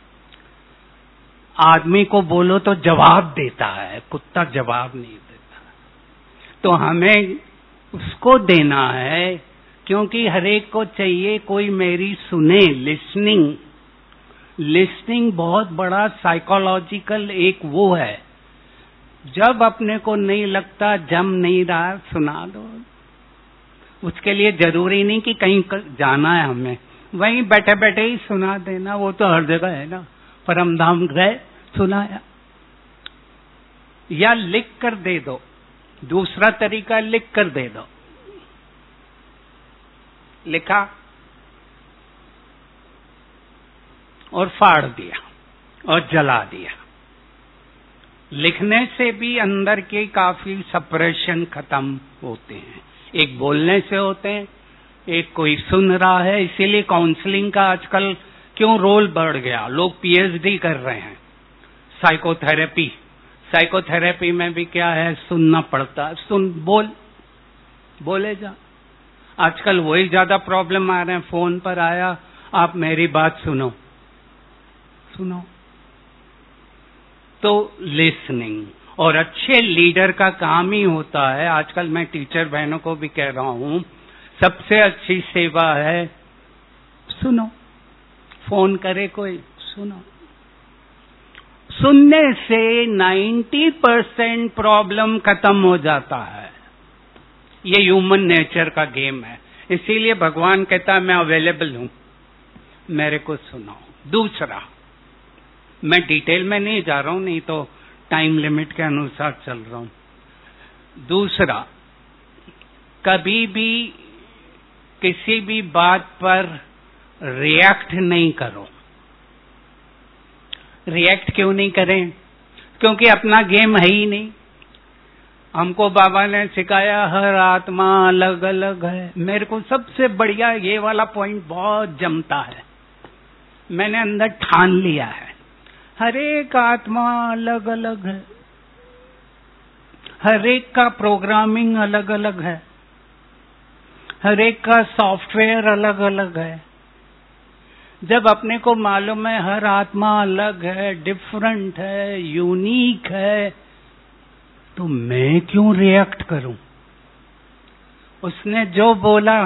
आदमी को बोलो तो जवाब देता है, कुत्ता जवाब नहीं देता। तो हमें उसको देना है, क्योंकि हर एक को चाहिए कोई मेरी सुने, लिसनिंग। लिसनिंग बहुत बड़ा साइकोलॉजिकल एक वो है। जब अपने को नहीं लगता, जम नहीं रहा, सुना दो। उसके लिए जरूरी नहीं कि कहीं जाना है हमें, वहीं बैठे बैठे ही सुना देना, वो तो हर जगह है ना। परमधाम गए, सुनाया। या लिख कर दे दो, दूसरा तरीका लिख कर दे दो। लिखा और फाड़ दिया और जला दिया। लिखने से भी अंदर के काफी सप्रेशन खत्म होते हैं। एक बोलने से होते हैं, एक कोई सुन रहा है। इसीलिए काउंसलिंग का आजकल क्यों रोल बढ़ गया, लोग पीएचडी कर रहे हैं। साइकोथेरेपी में भी क्या है, सुनना पड़ता है। सुन, बोले जा। आजकल वही ज्यादा प्रॉब्लम आ रहे हैं। फोन पर आया, आप मेरी बात सुनो। तो लिसनिंग, और अच्छे लीडर का काम ही होता है, आजकल मैं टीचर बहनों को भी कह रहा हूं, सबसे अच्छी सेवा है सुनो। फोन करे कोई, सुनो। सुनने से 90% प्रॉब्लम खत्म हो जाता है। ये ह्यूमन नेचर का गेम है। इसीलिए भगवान कहता है मैं अवेलेबल हूं, मेरे को सुनाओ। दूसरा, मैं डिटेल में नहीं जा रहा हूं, नहीं तो टाइम लिमिट के अनुसार चल रहा हूं। दूसरा, कभी भी किसी भी बात पर रिएक्ट नहीं करो। रिएक्ट क्यों नहीं करें? क्योंकि अपना गेम है ही नहीं। हमको बाबा ने सिखाया हर आत्मा अलग अलग है। मेरे को सबसे बढ़िया ये वाला पॉइंट बहुत जमता है। मैंने अंदर ठान लिया है, हर एक आत्मा अलग अलग है, हर एक का प्रोग्रामिंग अलग अलग है, हर एक का सॉफ्टवेयर अलग अलग है। जब अपने को मालूम है हर आत्मा अलग है, डिफरेंट है, यूनिक है, तो मैं क्यों रिएक्ट करूं? उसने जो बोला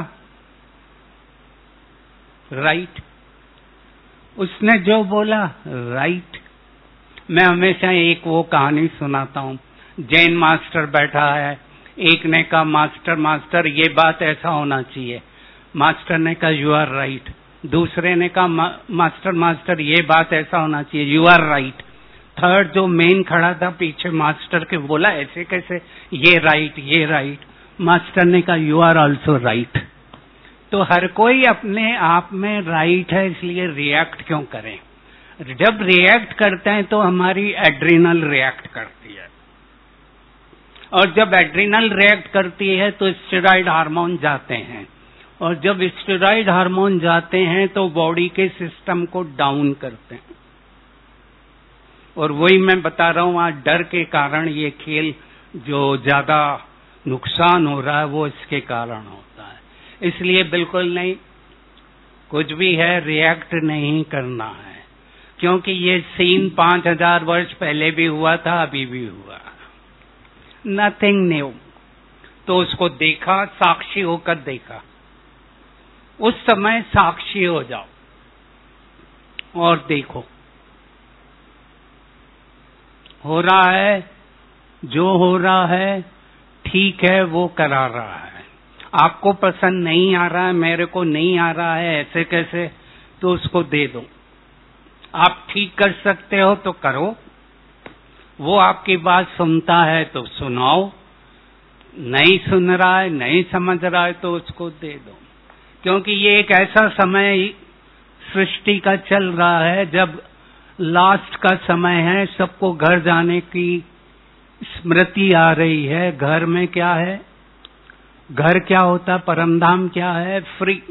राइट, उसने जो बोला राइट। मैं हमेशा एक वो कहानी सुनाता हूं। जैन मास्टर बैठा है, एक ने कहा मास्टर ये बात ऐसा होना चाहिए। मास्टर ने कहा यू आर राइट। दूसरे ने कहा मास्टर ये बात ऐसा होना चाहिए, यू आर राइट। थर्ड जो मेन खड़ा था पीछे मास्टर के, बोला ऐसे कैसे, ये राइट। मास्टर ने कहा यू आर ऑल्सो राइट। तो हर कोई अपने आप में राइट है, इसलिए रिएक्ट क्यों करें? जब रिएक्ट करते हैं तो हमारी एड्रिनल रिएक्ट करती है, और जब एड्रिनल रिएक्ट करती है तो स्टेरॉइड हार्मोन जाते हैं, और जब स्टेरॉइड हार्मोन जाते हैं तो बॉडी के सिस्टम को डाउन करते हैं। और वही मैं बता रहा हूं, आज डर के कारण ये खेल जो ज्यादा नुकसान हो रहा है वो इसके कारण होता है। इसलिए बिल्कुल नहीं, कुछ भी है रिएक्ट नहीं करना है, क्योंकि ये सीन 5000 वर्ष पहले भी हुआ था, अभी भी हुआ। Nothing new. तो उसको देखा, साक्षी होकर देखा। उस समय साक्षी हो जाओ और देखो हो रहा है, जो हो रहा है ठीक है वो करा रहा है, आपको पसंद नहीं आ रहा है, मेरे को नहीं आ रहा है, ऐसे कैसे, तो उसको दे दो। आप ठीक कर सकते हो तो करो, वो आपकी बात सुनता है तो सुनाओ, नहीं सुन रहा है, नहीं समझ रहा है तो उसको दे दो। क्योंकि ये एक ऐसा समय सृष्टि का चल रहा है जब लास्ट का समय है, सबको घर जाने की स्मृति आ रही है। घर में क्या है, घर क्या होता, परमधाम क्या है, फ्री।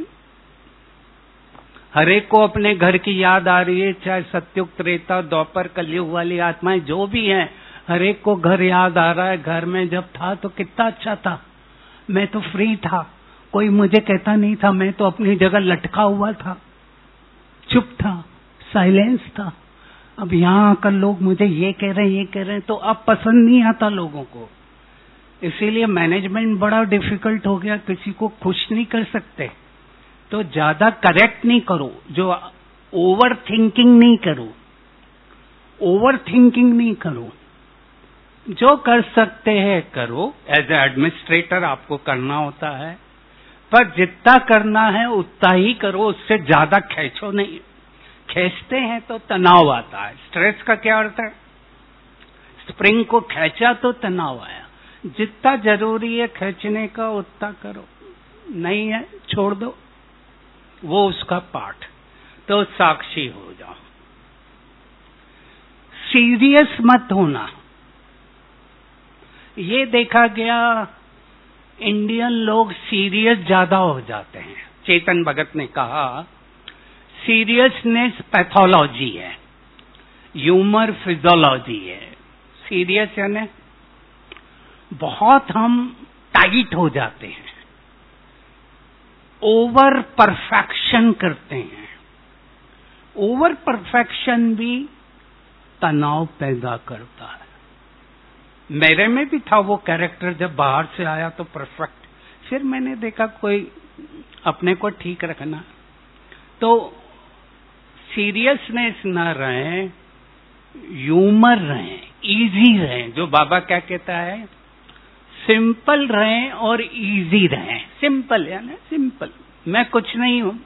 हर एक को अपने घर की याद आ रही है, चाहे सत्युग त्रेता द्वापर कलयुग वाली आत्माएं जो भी हैं, हर एक को घर याद आ रहा है। घर में जब था तो कितना अच्छा था, मैं तो फ्री था, कोई मुझे कहता नहीं था, मैं तो अपनी जगह लटका हुआ था, चुप था, साइलेंस था। अब यहाँ आकर लोग मुझे ये कह रहे हैं, ये कह रहे हैं, तो अब पसंद नहीं आता लोगों को। इसीलिए मैनेजमेंट बड़ा डिफिकल्ट हो गया, किसी को खुश नहीं कर सकते। तो ज्यादा करेक्ट नहीं करो, जो ओवर थिंकिंग नहीं करो, ओवर थिंकिंग नहीं करो, जो कर सकते हैं करो। एज ए एडमिनिस्ट्रेटर आपको करना होता है, पर जितना करना है उतना ही करो, उससे ज्यादा खींचो नहीं। खींचते हैं तो तनाव आता है। स्ट्रेस का क्या अर्थ है, स्प्रिंग को खींचा तो तनाव आया। जितना जरूरी है खींचने का उतना करो, नहीं है छोड़ दो, वो उसका पाठ। तो साक्षी हो जाओ, सीरियस मत होना। ये देखा गया इंडियन लोग सीरियस ज्यादा हो जाते हैं। चेतन भगत ने कहा सीरियसनेस पैथोलॉजी है, ह्यूमर फिजियोलॉजी है। सीरियस यानी बहुत हम टाइट हो जाते हैं, ओवर परफेक्शन करते हैं। ओवर परफेक्शन भी तनाव पैदा करता है। मेरे में भी था वो कैरेक्टर, जब बाहर से आया तो परफेक्ट, फिर मैंने देखा कोई अपने को ठीक रखना। तो सीरियसनेस न रहे, ह्यूमर रहे, इजी रहे। जो बाबा क्या कहता है, सिंपल रहें और इजी रहें। सिंपल यानी सिंपल, मैं कुछ नहीं हूं।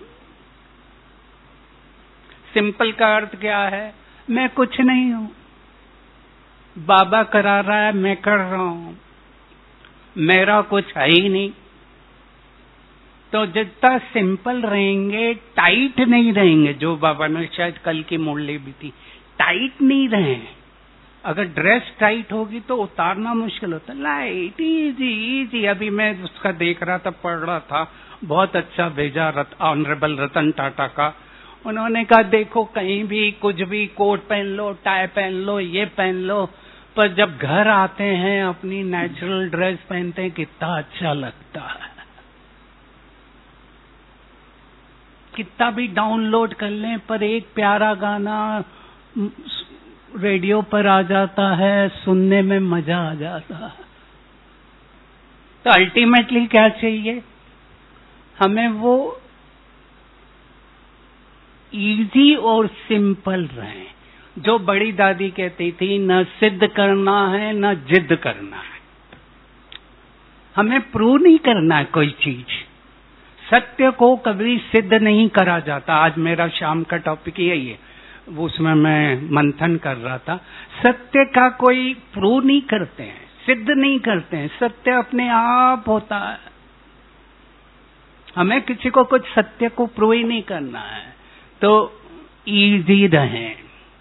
सिंपल का अर्थ क्या है, मैं कुछ नहीं हूं, बाबा करा रहा है, मैं कर रहा हूं, मेरा कुछ है ही नहीं। तो जितना सिंपल रहेंगे, टाइट नहीं रहेंगे, जो बाबा ने शायद कल की मुरली भी थी, टाइट नहीं रहे। अगर ड्रेस टाइट होगी तो उतारना मुश्किल होता है। Light, easy easy. अभी मैं उसका देख रहा था, पढ़ रहा था, बहुत अच्छा भेजा ऑनरेबल रतन टाटा का। उन्होंने कहा देखो कहीं भी कुछ भी कोट पहन लो, टाई पहन लो, ये पहन लो, पर जब घर आते हैं अपनी नेचुरल ड्रेस पहनते हैं, कितना अच्छा लगता है। कितना भी डाउनलोड कर लें, पर एक प्यारा गाना रेडियो पर आ जाता है, सुनने में मजा आ जाता है। तो अल्टीमेटली क्या चाहिए हमें, वो इजी और सिंपल रहे। जो बड़ी दादी कहती थी, न सिद्ध करना है न जिद करना है। हमें प्रूव नहीं करना है कोई चीज। सत्य को कभी सिद्ध नहीं करा जाता। आज मेरा शाम का टॉपिक यही है, उसमें मैं मंथन कर रहा था। सत्य का कोई प्रूव नहीं करते हैं, सिद्ध नहीं करते हैं, सत्य अपने आप होता है। हमें किसी को कुछ सत्य को प्रूव ही नहीं करना है। तो इजी रहें,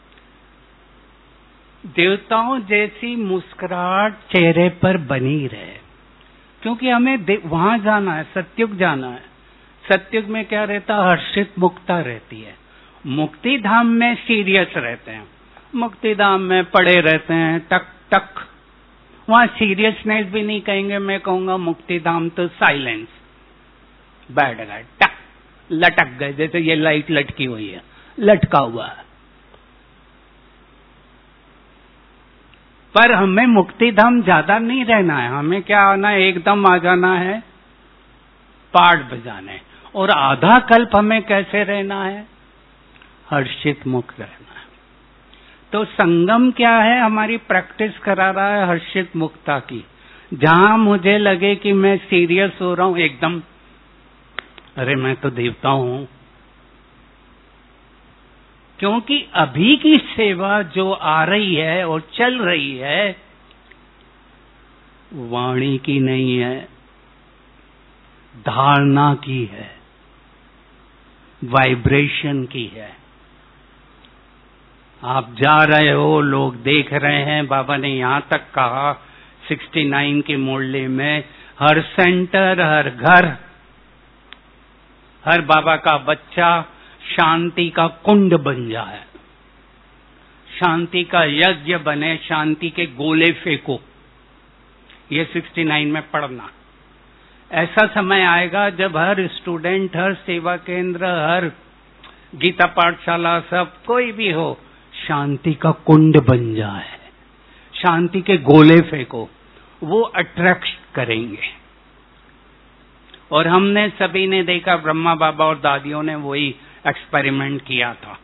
देवताओं जैसी मुस्कुराहट चेहरे पर बनी रहे, क्योंकि हमें वहां जाना है, सत्युग जाना है। सत्युग में क्या रहता, हर्षित मुक्ता रहती है। मुक्ति धाम में सीरियस रहते हैं, मुक्ति धाम में पड़े रहते हैं टक टक। वहां सीरियसनेस भी नहीं कहेंगे, मैं कहूंगा मुक्ति धाम तो साइलेंस। बैठ गए, टक, लटक गए, जैसे ये लाइट लटकी हुई है, लटका हुआ है। पर हमें मुक्ति धाम ज्यादा नहीं रहना है। हमें क्या आना है, एकदम आ जाना है पाठ बजाने। और आधा कल्प हमें कैसे रहना है, हर्षित मुक्त रहना है। तो संगम क्या है, हमारी प्रैक्टिस करा रहा है हर्षित मुक्ता की। जहां मुझे लगे कि मैं सीरियस हो रहा हूं एकदम, अरे मैं तो देवता हूं, क्योंकि अभी की सेवा जो आ रही है और चल रही है वाणी की नहीं है, धारणा की है, वाइब्रेशन की है। आप जा रहे हो, लोग देख रहे हैं। बाबा ने यहां तक कहा 69 के मोहल्ले में हर सेंटर, हर घर, हर बाबा का बच्चा शांति का कुंड बन जाए, शांति का यज्ञ बने, शांति के गोले फेंको। ये 69 में पढ़ना। ऐसा समय आएगा जब हर स्टूडेंट, हर सेवा केंद्र, हर गीता पाठशाला, सब कोई भी हो, शांति का कुंड बन जाए, शांति के गोले फेंको, वो अट्रैक्ट करेंगे। और हमने सभी ने देखा, ब्रह्मा बाबा और दादियों ने वही एक्सपेरिमेंट किया था।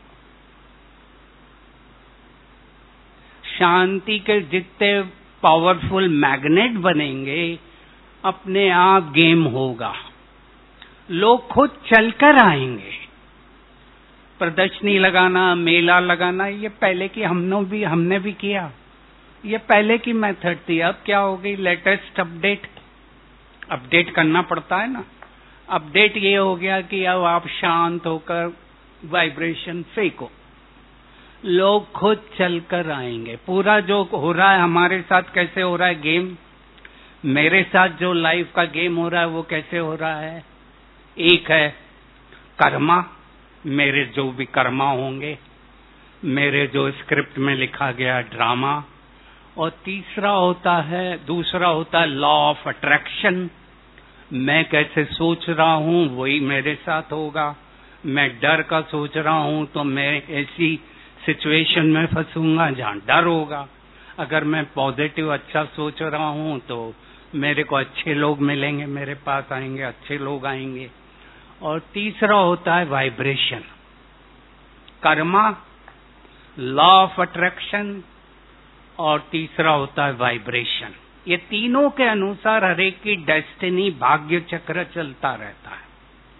शांति के जितने पावरफुल मैग्नेट बनेंगे, अपने आप गेम होगा, लोग खुद चलकर आएंगे। प्रदर्शनी लगाना, मेला लगाना, ये पहले की हमने भी किया, ये पहले की मेथड थी। अब क्या हो गई, लेटेस्ट अपडेट करना पड़ता है ना। अपडेट ये हो गया कि अब आप शांत होकर वाइब्रेशन फेंको, लोग खुद चलकर आएंगे। पूरा जो हो रहा है हमारे साथ कैसे हो रहा है गेम, मेरे साथ जो लाइफ का गेम हो रहा है वो कैसे हो रहा है। एक है कर्मा, मेरे जो भी कर्मा होंगे, मेरे जो स्क्रिप्ट में लिखा गया ड्रामा। और दूसरा होता है लॉ ऑफ अट्रैक्शन। मैं कैसे सोच रहा हूं वही मेरे साथ होगा। मैं डर का सोच रहा हूं तो मैं ऐसी सिचुएशन में फंसूंगा जहां डर होगा। अगर मैं पॉजिटिव अच्छा सोच रहा हूं तो मेरे को अच्छे लोग मिलेंगे, मेरे पास आएंगे, अच्छे लोग आएंगे। और तीसरा होता है vibration, karma, law of attraction, और तीसरा होता है वाइब्रेशन। ये तीनों के अनुसार हरेक की डेस्टिनी, भाग्य चक्र चलता रहता है।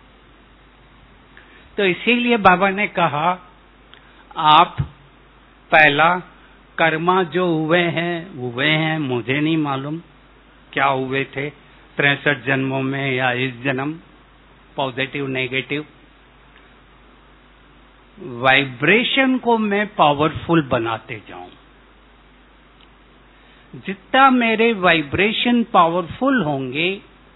तो इसीलिए बाबा ने कहा, आप पहला कर्मा जो हुए हैं, मुझे नहीं मालूम क्या हुए थे 63 जन्मों में या इस जन्म, पॉजिटिव नेगेटिव। वाइब्रेशन को मैं पावरफुल बनाते जाऊं। जितना मेरे वाइब्रेशन पावरफुल होंगे,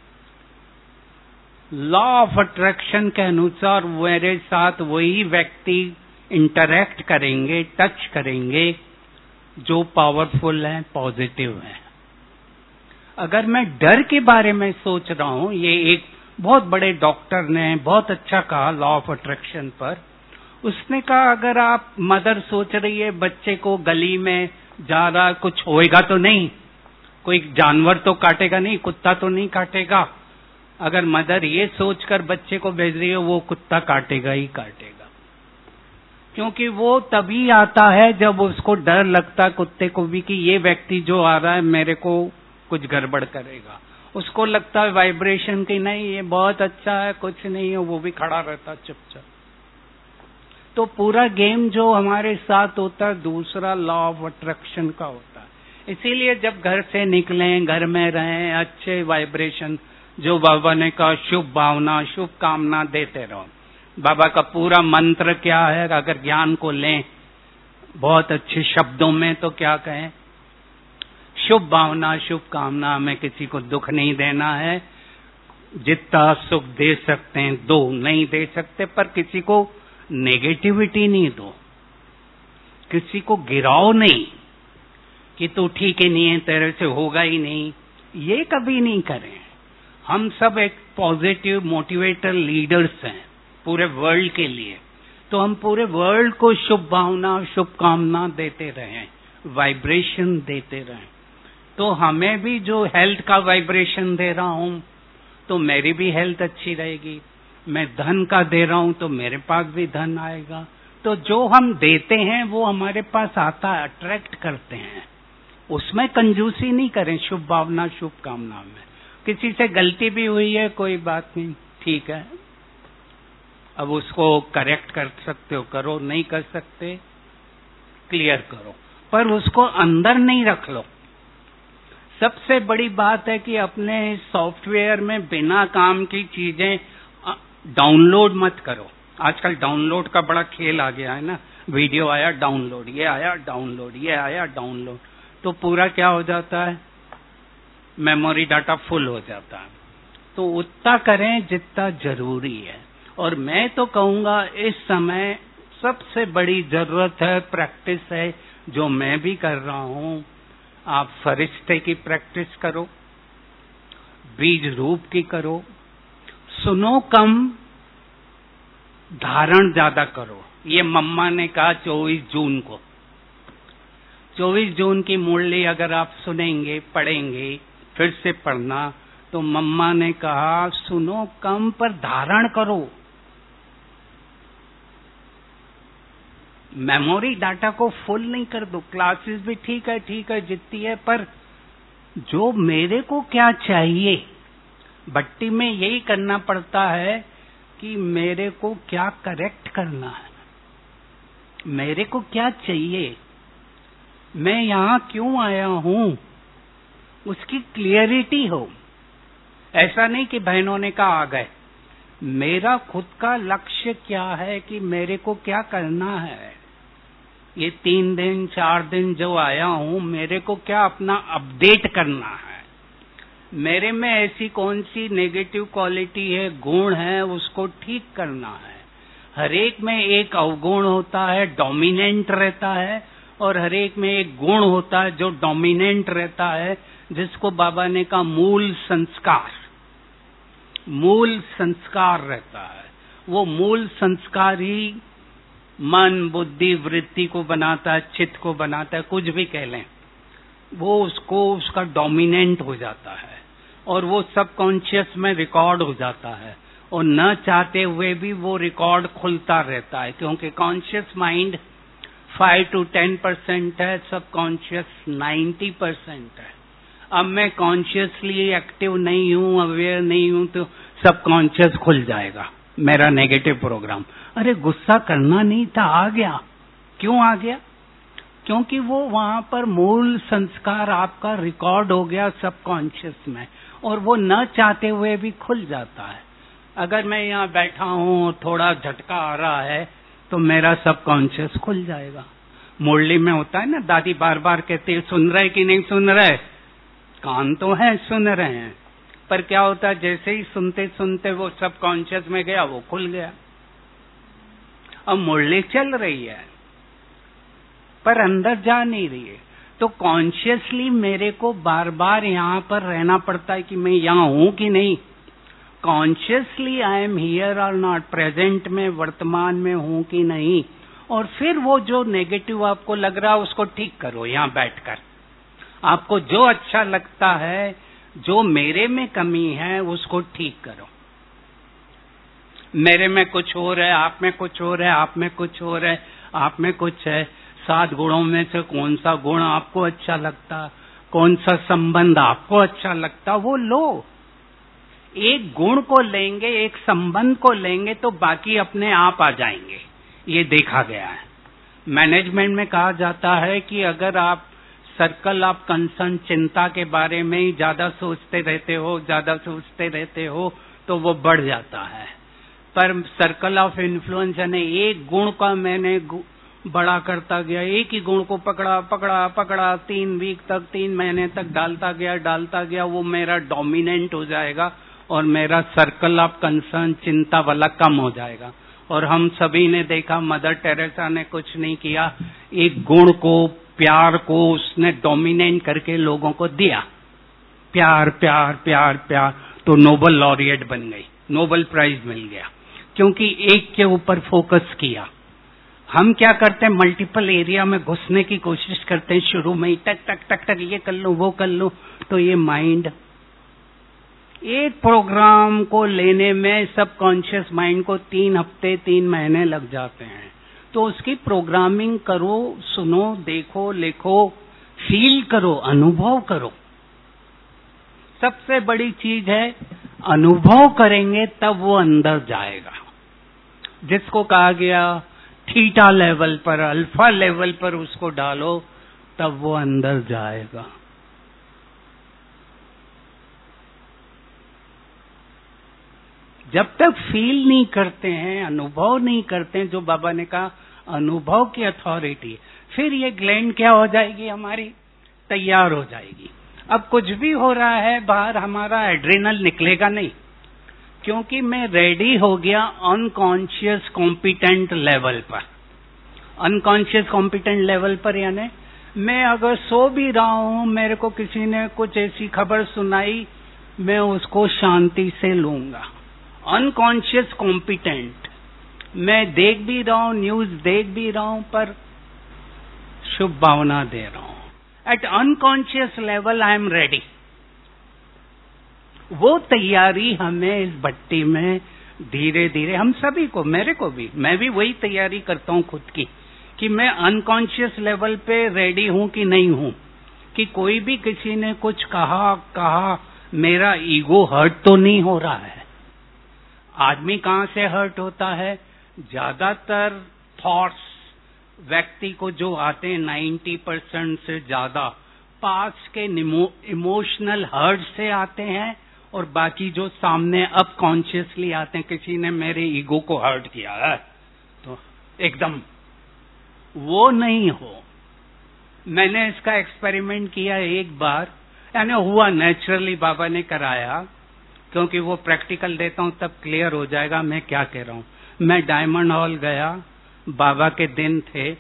लॉ ऑफ अट्रैक्शन के अनुसार मेरे साथ वही व्यक्ति इंटरैक्ट करेंगे, टच करेंगे जो पावरफुल हैं, पॉजिटिव हैं। अगर मैं डर के बारे में सोच रहा हूं, ये एक बहुत बड़े डॉक्टर ने बहुत अच्छा कहा लॉ ऑफ अट्रैक्शन पर। उसने कहा अगर आप मदर सोच रही है बच्चे को गली में जा रहा, कुछ होएगा तो नहीं, कोई जानवर तो काटेगा नहीं, कुत्ता तो नहीं काटेगा। अगर मदर ये सोचकर बच्चे को भेज रही है, वो कुत्ता काटेगा ही काटेगा, क्योंकि वो तभी आता है जब उसको डर लगता कुत्ते को भी कि ये व्यक्ति जो आ रहा है मेरे को कुछ गड़बड़ करेगा। उसको लगता है वाइब्रेशन की नहीं, ये बहुत अच्छा है, कुछ नहीं है, वो भी खड़ा रहता चुपचाप। तो पूरा गेम जो हमारे साथ होता है दूसरा लॉ ऑफ अट्रैक्शन का होता है। इसीलिए जब घर से निकलें, घर में रहें, अच्छे वाइब्रेशन, जो बाबा ने कहा शुभ भावना, शुभ कामना देते रहो। बाबा का पूरा मंत्र क्या है, अगर ज्ञान को लें बहुत अच्छे शब्दों में तो क्या कहें, शुभ भावना, शुभ कामना। हमें किसी को दुख नहीं देना है, जितना सुख दे सकते हैं दो, नहीं दे सकते पर किसी को नेगेटिविटी नहीं दो, किसी को गिराओ नहीं कि तू ठीक ही नहीं है, तेरे से होगा ही नहीं, ये कभी नहीं करें। हम सब एक पॉजिटिव मोटिवेटर लीडर्स हैं पूरे वर्ल्ड के लिए, तो हम पूरे वर्ल्ड को शुभ भावना, शुभकामना देते रहें, वाइब्रेशन देते रहें। तो हमें भी जो हेल्थ का वाइब्रेशन दे रहा हूं तो मेरी भी हेल्थ अच्छी रहेगी। मैं धन का दे रहा हूं तो मेरे पास भी धन आएगा। तो जो हम देते हैं वो हमारे पास आता है, अट्रैक्ट करते हैं, उसमें कंजूसी नहीं करें, शुभ भावना शुभ कामना में। किसी से गलती भी हुई है, कोई बात नहीं, ठीक है, अब उसको करेक्ट कर सकते हो करो, नहीं कर सकते क्लियर करो, पर उसको अंदर नहीं रख लो। सबसे बड़ी बात है कि अपने सॉफ्टवेयर में बिना काम की चीजें डाउनलोड मत करो। आजकल डाउनलोड का बड़ा खेल आ गया है ना, वीडियो आया डाउनलोड, ये आया डाउनलोड, ये आया डाउनलोड, तो पूरा क्या हो जाता है, मेमोरी डाटा फुल हो जाता है। तो उतना करें जितना जरूरी है। और मैं तो कहूंगा इस समय सबसे बड़ी जरूरत है, प्रैक्टिस है, जो मैं भी कर रहा हूं। आप फरिश्ते की प्रैक्टिस करो, बीज रूप की करो, सुनो कम, धारण ज्यादा करो। ये मम्मा ने कहा 24 जून को। 24 जून की मुरली अगर आप सुनेंगे, पढ़ेंगे, फिर से पढ़ना, तो मम्मा ने कहा सुनो कम पर धारण करो। मेमोरी डाटा को फुल नहीं कर दो। क्लासेस भी ठीक है जितनी है, पर जो मेरे को क्या चाहिए, भट्टी में यही करना पड़ता है कि मेरे को क्या करेक्ट करना है, मेरे को क्या चाहिए, मैं यहां क्यों आया हूं, उसकी क्लियरिटी हो। ऐसा नहीं कि बहनों ने कहा आ गए, मेरा खुद का लक्ष्य क्या है कि मेरे को क्या करना है। ये 3 दिन 4 दिन जो आया हूं, मेरे को क्या अपना अपडेट करना है, मेरे में ऐसी कौन सी नेगेटिव क्वालिटी है, गुण है, उसको ठीक करना है। हर एक में एक अवगुण होता है, डोमिनेंट रहता है, और हर एक में एक गुण होता है जो डोमिनेंट रहता है, जिसको बाबा ने कहा मूल संस्कार। मूल संस्कार रहता है, वो मूल संस्कार ही मन बुद्धि वृत्ति को बनाता है, चित्त को बनाता है, कुछ भी कह लें, वो उसको उसका डोमिनेंट हो जाता है और वो सबकॉन्शियस में रिकॉर्ड हो जाता है, और न चाहते हुए भी वो रिकॉर्ड खुलता रहता है, क्योंकि कॉन्शियस माइंड 5 to 10% है, सबकॉन्शियस 90% है। अब मैं कॉन्शियसली एक्टिव नहीं हूं, अवेयर नहीं हूं, तो सबकॉन्शियस खुल जाएगा मेरा नेगेटिव प्रोग्राम। अरे गुस्सा करना नहीं था, आ गया। क्यों आ गया? क्योंकि वो वहां पर मूल संस्कार आपका रिकॉर्ड हो गया सबकॉन्शियस में, और वो न चाहते हुए भी खुल जाता है। अगर मैं यहाँ बैठा हूँ, थोड़ा झटका आ रहा है, तो मेरा सबकॉन्शियस खुल जाएगा। मुरली में होता है ना, दादी बार बार कहती है सुन रहे कि नहीं सुन रहे, कान तो है, सुन रहे हैं, पर क्या होता है, जैसे ही सुनते सुनते वो सबकॉन्शियस में गया, वो खुल गया। अब मुरली चल रही है पर अंदर जा नहीं रही है, तो कॉन्शियसली मेरे को बार बार यहाँ पर रहना पड़ता है कि मैं यहाँ हूं कि नहीं। कॉन्शियसली आई एम हियर और नॉट, प्रेजेंट में वर्तमान में हूं कि नहीं। और फिर वो जो नेगेटिव आपको लग रहा है उसको ठीक करो यहाँ बैठकर। आपको जो अच्छा लगता है, जो मेरे में कमी है, उसको ठीक करो। मेरे में कुछ और है, आप में कुछ और है, आप में कुछ और है, आप में कुछ है। 7 गुणों में से कौन सा गुण आपको अच्छा लगता, कौन सा संबंध आपको अच्छा लगता, वो लो। एक गुण को लेंगे, एक संबंध को लेंगे, तो बाकी अपने आप आ जाएंगे। ये देखा गया है। मैनेजमेंट में कहा जाता है कि अगर आप सर्कल ऑफ कंसर्न, चिंता के बारे में ही ज्यादा सोचते रहते हो, तो वो बढ़ जाता है। पर सर्कल ऑफ इन्फ्लुएंस यानी एक गुण का मैंने बड़ा करता गया, एक ही गुण को पकड़ा 3 वीक तक, 3 महीने तक डालता गया, वो मेरा डोमिनेंट हो जाएगा और मेरा सर्कल ऑफ कंसर्न, चिंता वाला कम हो जाएगा। और हम सभी ने देखा, मदर टेरेसा ने कुछ नहीं किया, एक गुण को, प्यार को उसने डोमिनेट करके लोगों को दिया। प्यार प्यार प्यार प्यार, तो नोबेल लॉरिएट बन गई, नोबेल प्राइज मिल गया, क्योंकि एक के ऊपर फोकस किया। हम क्या करते हैं, मल्टीपल एरिया में घुसने की कोशिश करते हैं, शुरू में ही टक टक टक टक, ये कर लो वो कर लो, तो ये माइंड एक प्रोग्राम को लेने में सबकॉन्शियस माइंड को 3 हफ्ते 3 महीने लग जाते हैं। तो उसकी प्रोग्रामिंग करो, सुनो, देखो, लिखो, फील करो, अनुभव करो। सबसे बड़ी चीज है अनुभव करेंगे तब वो अंदर जाएगा। जिसको कहा गया थीटा लेवल पर, अल्फा लेवल पर उसको डालो तब वो अंदर जाएगा। जब तक फील नहीं करते हैं, अनुभव नहीं करते हैं, जो बाबा ने कहा अनुभव की अथॉरिटी, फिर ये ग्लैंड क्या हो जाएगी हमारी, तैयार हो जाएगी। अब कुछ भी हो रहा है बाहर, हमारा एड्रेनल निकलेगा नहीं, क्योंकि मैं रेडी हो गया अनकॉन्शियस कॉम्पिटेंट लेवल पर। अनकॉन्शियस कॉम्पिटेंट लेवल पर यानी मैं अगर सो भी रहा हूं, मेरे को किसी ने कुछ ऐसी खबर सुनाई, मैं उसको शांति से लूंगा। अनकॉन्शियस कॉम्पिटेंट, मैं देख भी रहा हूं, न्यूज देख भी रहा हूं, पर शुभ भावना दे रहा हूं। At unconscious level I am ready. वो तैयारी हमें इस भट्टी में धीरे धीरे, हम सभी को, मेरे को भी, मैं भी वही तैयारी करता हूं खुद की, कि मैं अनकॉन्शियस लेवल पे रेडी हूं कि नहीं हूं, कि कोई भी किसी ने कुछ कहा मेरा ईगो हर्ट तो नहीं हो रहा है। आदमी कहां से हर्ट होता है? ज्यादातर थॉट्स व्यक्ति को जो आते हैं 90% से ज्यादा पास के इमोशनल हर्ट से आते हैं, और बाकी जो सामने अब कॉन्शियसली आते हैं, किसी ने मेरे ईगो को हर्ट किया है तो एकदम वो नहीं हो। मैंने इसका एक्सपेरिमेंट किया एक बार, यानी हुआ नेचुरली, बाबा ने कराया, क्योंकि वो प्रैक्टिकल देता हूं तब क्लियर हो जाएगा मैं क्या कह रहा हूं। मैं डायमंड हॉल गया, बाबा के दिन थे,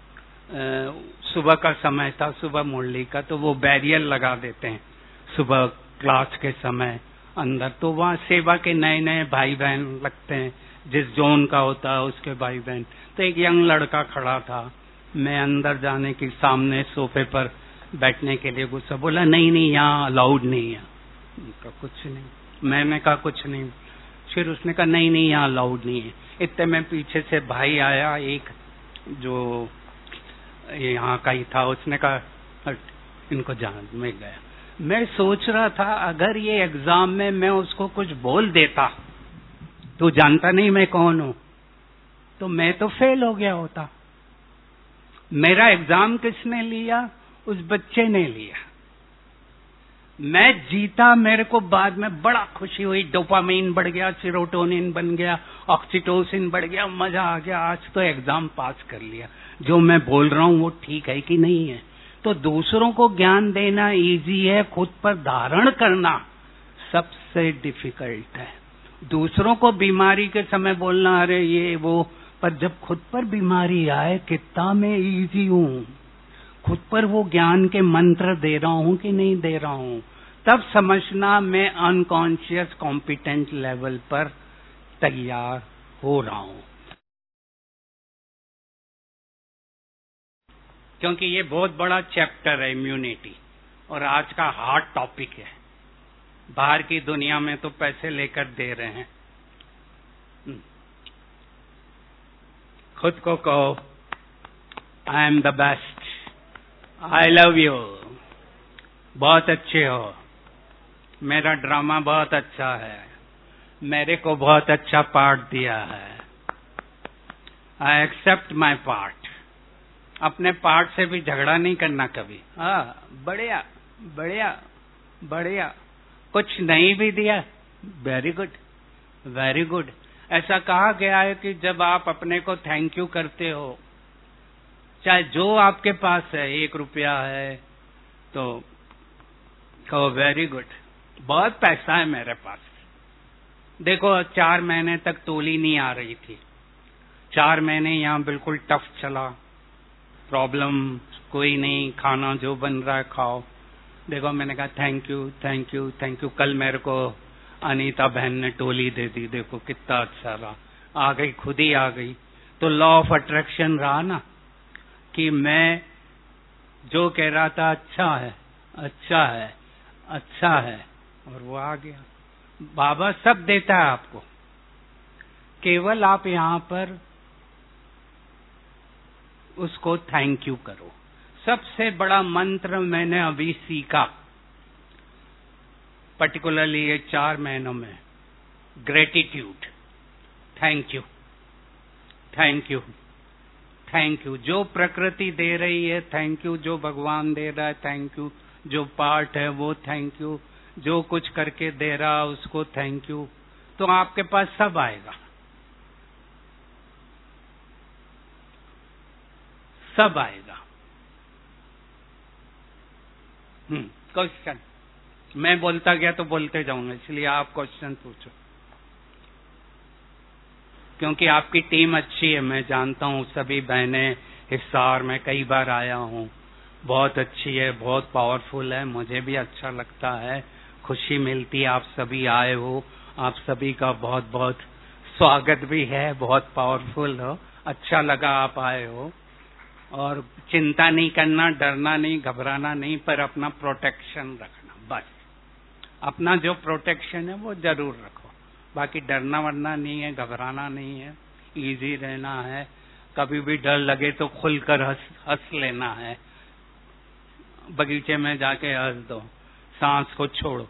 सुबह का समय था, सुबह मुरली का, तो वो बैरियर लगा देते हैं सुबह क्लास के समय अंदर, तो वहाँ सेवा के नए नए भाई बहन लगते हैं, जिस जोन का होता है उसके भाई बहन। तो एक यंग लड़का खड़ा था, मैं अंदर जाने के सामने सोफे पर बैठने के लिए गुस्सा, बोला नहीं यहाँ अलाउड नहीं है। कुछ नहीं, मैंने कहा कुछ नहीं। फिर उसने कहा नहीं यहाँ अलाउड नहीं है। इतने में पीछे से भाई आया, एक जो यहाँ का ही था, उसने कहा हट, इनको जान। मैं गया, मैं सोच रहा था अगर ये एग्जाम में मैं उसको कुछ बोल देता, तो जानता नहीं मैं कौन हूं, तो मैं तो फेल हो गया होता। मेरा एग्जाम किसने लिया? उस बच्चे ने लिया। मैं जीता, मेरे को बाद में बड़ा खुशी हुई, डोपामाइन बढ़ गया, सेरोटोनिन बन गया, ऑक्सीटोसिन बढ़ गया, मजा आ गया, आज तो एग्जाम पास कर लिया। जो मैं बोल रहा हूं वो ठीक है कि नहीं है? तो दूसरों को ज्ञान देना इजी है, खुद पर धारण करना सबसे डिफिकल्ट है। दूसरों को बीमारी के समय बोलना अरे ये वो, पर जब खुद पर बीमारी आए कितना मैं इजी हूं, खुद पर वो ज्ञान के मंत्र दे रहा हूं कि नहीं दे रहा हूं, तब समझना मैं अनकॉन्शियस कॉम्पिटेंट लेवल पर तैयार हो रहा हूं। क्योंकि ये बहुत बड़ा चैप्टर है इम्यूनिटी, और आज का हॉट टॉपिक है। बाहर की दुनिया में तो पैसे लेकर दे रहे हैं। खुद को कहो I am the best, I love you, बहुत अच्छे हो, मेरा ड्रामा बहुत अच्छा है, मेरे को बहुत अच्छा पार्ट दिया है, आई एक्सेप्ट माई पार्ट। अपने पार्ट से भी झगड़ा नहीं करना कभी। बढ़िया बढ़िया बढ़िया, कुछ नहीं भी दिया, वेरी गुड वेरी गुड। ऐसा कहा गया है कि जब आप अपने को थैंक यू करते हो, चाहे जो आपके पास है, 1 रुपया है, तो कहो वेरी गुड, बहुत पैसा है मेरे पास। देखो 4 महीने तक तोली नहीं आ रही थी, 4 महीने यहाँ बिल्कुल टफ चला, प्रॉब्लम कोई नहीं, खाना जो बन रहा है खाओ। देखो मैंने कहा thank you thank you thank you. कल मेरे को अनीता बहन ने टोली दे दी, देखो कितना अच्छा रहा, आ गई, खुद ही आ गई। तो लॉ ऑफ अट्रैक्शन रहा ना, कि मैं जो कह रहा था अच्छा है अच्छा है अच्छा है, और वो आ गया। बाबा सब देता है आपको, केवल आप यहाँ पर उसको थैंक यू करो। सबसे बड़ा मंत्र मैंने अभी सीखा, पर्टिकुलरली ये 4 महीनों में, gratitude. Thank you, thank you, thank you. जो प्रकृति दे रही है थैंक यू, जो भगवान दे रहा है थैंक यू, जो पार्ट है वो थैंक यू, जो कुछ करके दे रहा है उसको थैंक यू। तो आपके पास सब आएगा, सब आएगा। क्वेश्चन मैं बोलता गया तो बोलते जाऊंगा, इसलिए आप क्वेश्चन पूछो, क्योंकि आपकी टीम अच्छी है। मैं जानता हूँ सभी बहनें, हिसार में कई बार आया हूँ, बहुत अच्छी है, बहुत पावरफुल है। मुझे भी अच्छा लगता है, खुशी मिलती है आप सभी आए हो। आप सभी का बहुत बहुत स्वागत भी है, बहुत पावरफुल हो, अच्छा लगा आप आए हो। और चिंता नहीं करना, डरना नहीं, घबराना नहीं, पर अपना प्रोटेक्शन रखना, बस अपना जो प्रोटेक्शन है वो जरूर रखो। बाकी डरना वरना नहीं है, घबराना नहीं है, इजी रहना है। कभी भी डर लगे तो खुलकर हंस लेना है, बगीचे में जाके हंस दो, सांस को छोड़ो,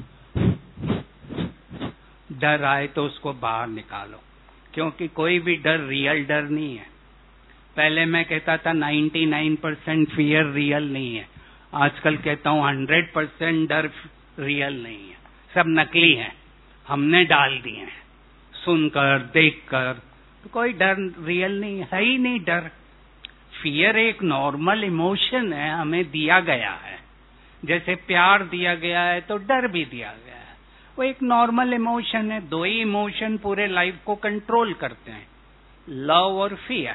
डर आए तो उसको बाहर निकालो, क्योंकि कोई भी डर रियल डर नहीं है। पहले मैं कहता था 99% फियर रियल नहीं है, आजकल कहता हूँ 100% डर रियल नहीं है, सब नकली है, हमने डाल दिए हैं सुनकर देखकर। तो कोई डर रियल नहीं है ही नहीं। डर, फियर एक नॉर्मल इमोशन है, हमें दिया गया है। जैसे प्यार दिया गया है तो डर भी दिया गया है, वो एक नॉर्मल इमोशन है। 2 ही इमोशन पूरे लाइफ को कंट्रोल करते हैं, लव और फियर।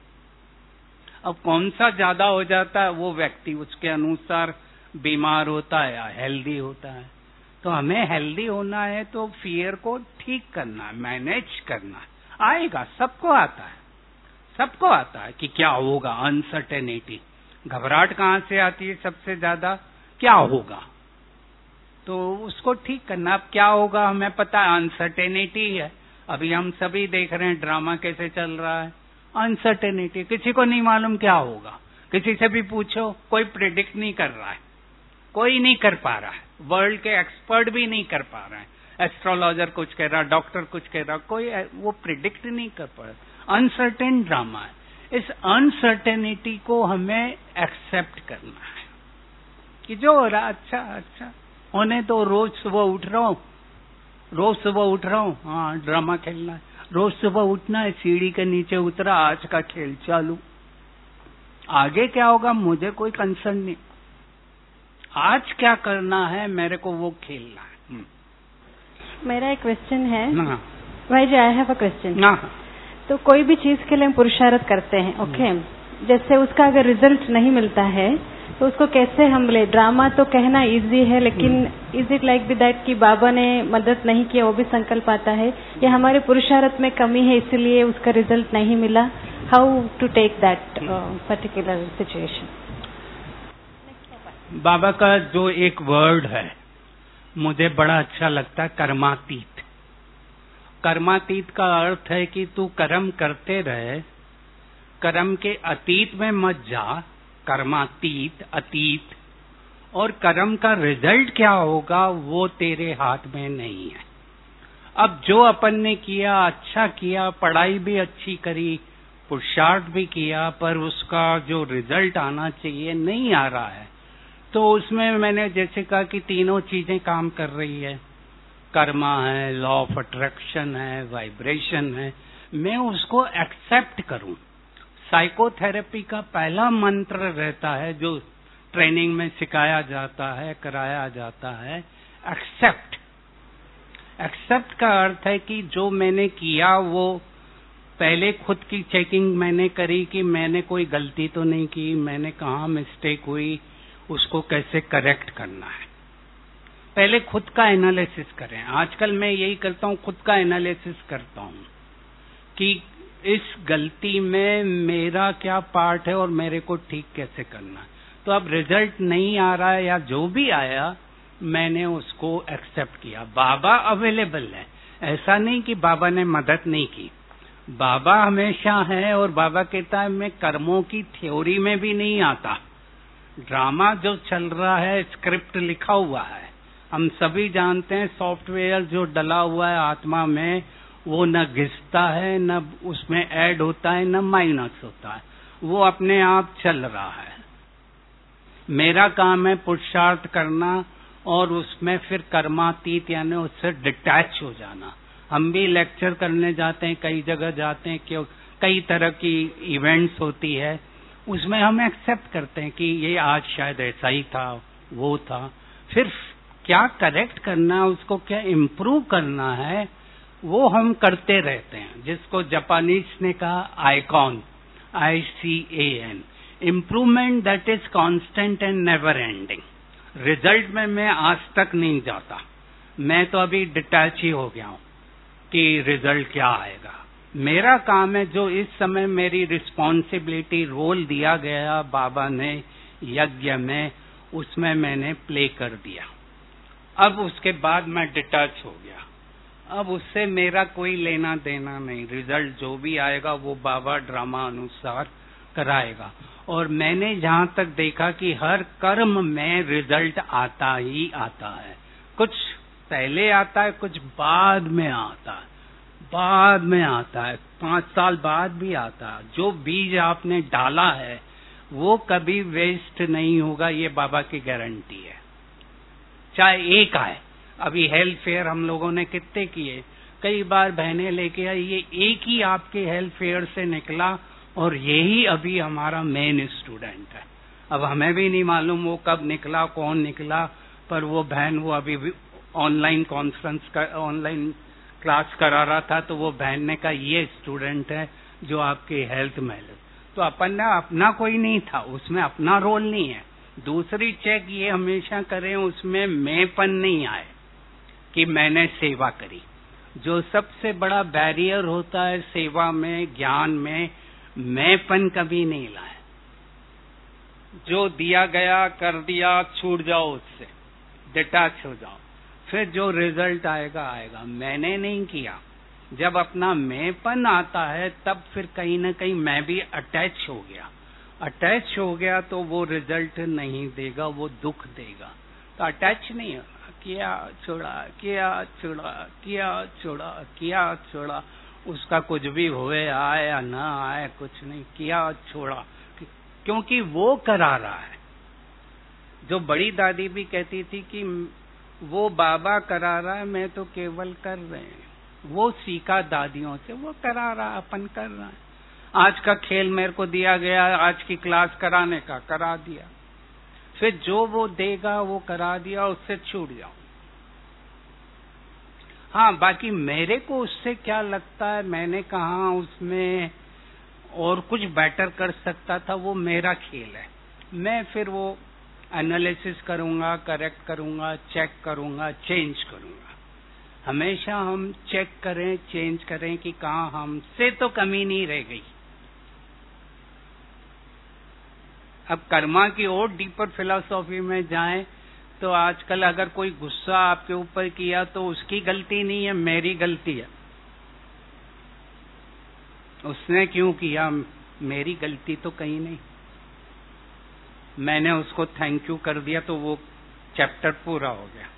अब कौन सा ज्यादा हो जाता है वो व्यक्ति उसके अनुसार बीमार होता है या हेल्दी होता है। तो हमें हेल्दी होना है तो फियर को ठीक करना है, मैनेज करना है। आएगा, सबको आता है, सबको आता है कि क्या होगा। अनसर्टेनिटी, घबराहट कहाँ से आती है सबसे ज्यादा, क्या होगा, तो उसको ठीक करना। अब क्या होगा हमें पता है, अनसर्टेनिटी है। अभी हम सभी देख रहे हैं ड्रामा कैसे चल रहा है, अनसर्टेनिटी, किसी को नहीं मालूम क्या होगा। किसी से भी पूछो, कोई प्रेडिक्ट नहीं कर रहा है, कोई नहीं कर पा रहा है, वर्ल्ड के एक्सपर्ट भी नहीं कर पा रहे हैं। एस्ट्रोलॉजर कुछ कह रहा, डॉक्टर कुछ कह रहा, कोई वो प्रिडिक्ट नहीं कर पा रहा। अनसर्टेन ड्रामा है। इस अनसर्टेनिटी को हमें एक्सेप्ट करना है कि जो हो रहा अच्छा अच्छा होने तो। रोज सुबह उठ रहा हूँ, रोज सुबह उठ रहा हूँ, हाँ ड्रामा खेलना है। रोज सुबह उठना है, सीढ़ी के नीचे उतरा, आज का खेल चालू। आगे क्या होगा मुझे कोई कंसर्न नहीं, आज क्या करना है मेरे को वो खेलना है। मेरा एक क्वेश्चन है भाई जी, आई हैव अ क्वेश्चन। तो कोई भी चीज के लिए हम पुरुषार्थ करते हैं, ओके, जैसे उसका अगर रिजल्ट नहीं मिलता है तो उसको कैसे हम ले। ड्रामा तो कहना इजी है, लेकिन इज इट लाइक दैट कि बाबा ने मदद नहीं किया वो भी संकल्प आता है, या हमारे पुरुषार्थ में कमी है इसलिए उसका रिजल्ट नहीं मिला। How to take that particular situation. बाबा का जो एक वर्ड है मुझे बड़ा अच्छा लगता है, कर्मातीत। कर्मातीत का अर्थ है कि तू कर्म करते रहे, कर्म के अतीत में मत जा, कर्मातीत अतीत। और कर्म का रिजल्ट क्या होगा वो तेरे हाथ में नहीं है। अब जो अपन ने किया, अच्छा किया, पढ़ाई भी अच्छी करी, पुरुषार्थ भी किया, पर उसका जो रिजल्ट आना चाहिए नहीं आ रहा है। तो उसमें मैंने जैसे कहा कि तीनों चीजें काम कर रही है, कर्मा है, लॉ ऑफ अट्रैक्शन है, वाइब्रेशन है। मैं उसको एक्सेप्ट करूं। साइकोथेरेपी का पहला मंत्र रहता है जो ट्रेनिंग में सिखाया जाता है, कराया जाता है, एक्सेप्ट। एक्सेप्ट का अर्थ है कि जो मैंने किया वो पहले खुद की चेकिंग मैंने करी कि मैंने कोई गलती तो नहीं की, मैंने कहाँ मिस्टेक हुई, उसको कैसे करेक्ट करना है। पहले खुद का एनालिसिस करें। आजकल मैं यही करता हूँ, खुद का एनालिसिस करता हूँ कि इस गलती में मेरा क्या पार्ट है और मेरे को ठीक कैसे करना है। तो अब रिजल्ट नहीं आ रहा है या जो भी आया मैंने उसको एक्सेप्ट किया। बाबा अवेलेबल है, ऐसा नहीं कि बाबा ने मदद नहीं की, बाबा हमेशा है। और बाबा कहता है मैं कर्मों की थ्योरी में भी नहीं आता, ड्रामा जो चल रहा है, स्क्रिप्ट लिखा हुआ है, हम सभी जानते हैं। सॉफ्टवेयर जो डला हुआ है आत्मा में, वो न घिसता है, न उसमें ऐड होता है, न माइनस होता है, वो अपने आप चल रहा है। मेरा काम है पुरुषार्थ करना और उसमें फिर कर्मातीत यानी उससे डिटैच हो जाना। हम भी लेक्चर करने जाते हैं, कई जगह जाते हैं, क्यों कई तरह की इवेंट्स होती है, उसमें हम एक्सेप्ट करते हैं कि ये आज शायद ऐसा ही था, वो था। फिर क्या करेक्ट करना, उसको क्या इम्प्रूव करना है, वो हम करते रहते हैं, जिसको जापानीज ने कहा icon, ICAN, improvement that is constant and never ending. Result में मैं आज तक नहीं जाता, मैं तो अभी डिटैच ही हो गया हूं कि रिजल्ट क्या आएगा। मेरा काम है, जो इस समय मेरी रिस्पॉन्सिबिलिटी रोल दिया गया बाबा ने यज्ञ में, उसमें मैंने प्ले कर दिया। अब उसके बाद मैं डिटैच हो गया, अब उससे मेरा कोई लेना देना नहीं। रिजल्ट जो भी आएगा वो बाबा ड्रामा अनुसार कराएगा। और मैंने जहां तक देखा कि हर कर्म में रिजल्ट आता ही आता है, कुछ पहले आता है, कुछ बाद में आता है, बाद में आता है, 5 साल बाद भी आता है। जो बीज आपने डाला है वो कभी वेस्ट नहीं होगा, ये बाबा की गारंटी है। चाहे एक आए, अभी हेल्थ फेयर हम लोगों ने कितने किए, कई बार बहनें लेके आई, ये एक ही आपके हेल्थ फेयर से निकला और यही अभी हमारा मेन स्टूडेंट है। अब हमें भी नहीं मालूम वो कब निकला, कौन निकला, पर वो बहन वो अभी ऑनलाइन कॉन्फ्रेंस का ऑनलाइन क्लास करा रहा था, तो वो बहन ने कहा ये स्टूडेंट है जो आपके हेल्थ में। तो अपना कोई नहीं था उसमें, अपना रोल नहीं है। दूसरी चेक ये हमेशा करें, उसमें मैंपन नहीं आए कि मैंने सेवा करी। जो सबसे बड़ा बैरियर होता है सेवा में, ज्ञान में, मैंपन कभी नहीं लाए। जो दिया गया कर दिया, छूट जाओ उससे, डिटैच हो जाओ, फिर जो रिजल्ट आएगा आएगा। मैंने नहीं किया। जब अपना मैंपन आता है तब फिर कहीं ना कहीं मैं भी अटैच हो गया। अटैच हो गया तो वो रिजल्ट नहीं देगा, वो दुख देगा। तो अटैच नहीं होना, किया छोड़ा, किया छोड़ा, किया छोड़ा, किया छोड़ा, उसका कुछ भी होए, आए या ना आए, कुछ नहीं, किया छोड़ा, क्योंकि वो करा रहा है। जो बड़ी दादी भी कहती थी कि वो बाबा करा रहा है, मैं तो केवल कर रहे हैं। वो सीखा दादियों से, वो करा रहा, अपन कर रहा है। आज का खेल मेरे को दिया गया, आज की क्लास कराने का, करा दिया। फिर जो वो देगा वो करा दिया, उससे छूट जाओ। हाँ, बाकी मेरे को उससे क्या लगता है, मैंने कहा उसमें और कुछ बेटर कर सकता था, वो मेरा खेल है। मैं फिर वो एनालिसिस करूंगा, करेक्ट करूंगा, चेक करूंगा, चेंज करूंगा। हमेशा हम चेक करें, चेंज करें कि कहाँ हमसे तो कमी नहीं रह गई। अब कर्मा की और डीपर फिलॉसफी में जाएं तो आजकल अगर कोई गुस्सा आपके ऊपर किया तो उसकी गलती नहीं है, मेरी गलती है। उसने क्यों किया, मेरी गलती तो कहीं नहीं। मैंने उसको थैंक यू कर दिया तो वो चैप्टर पूरा हो गया।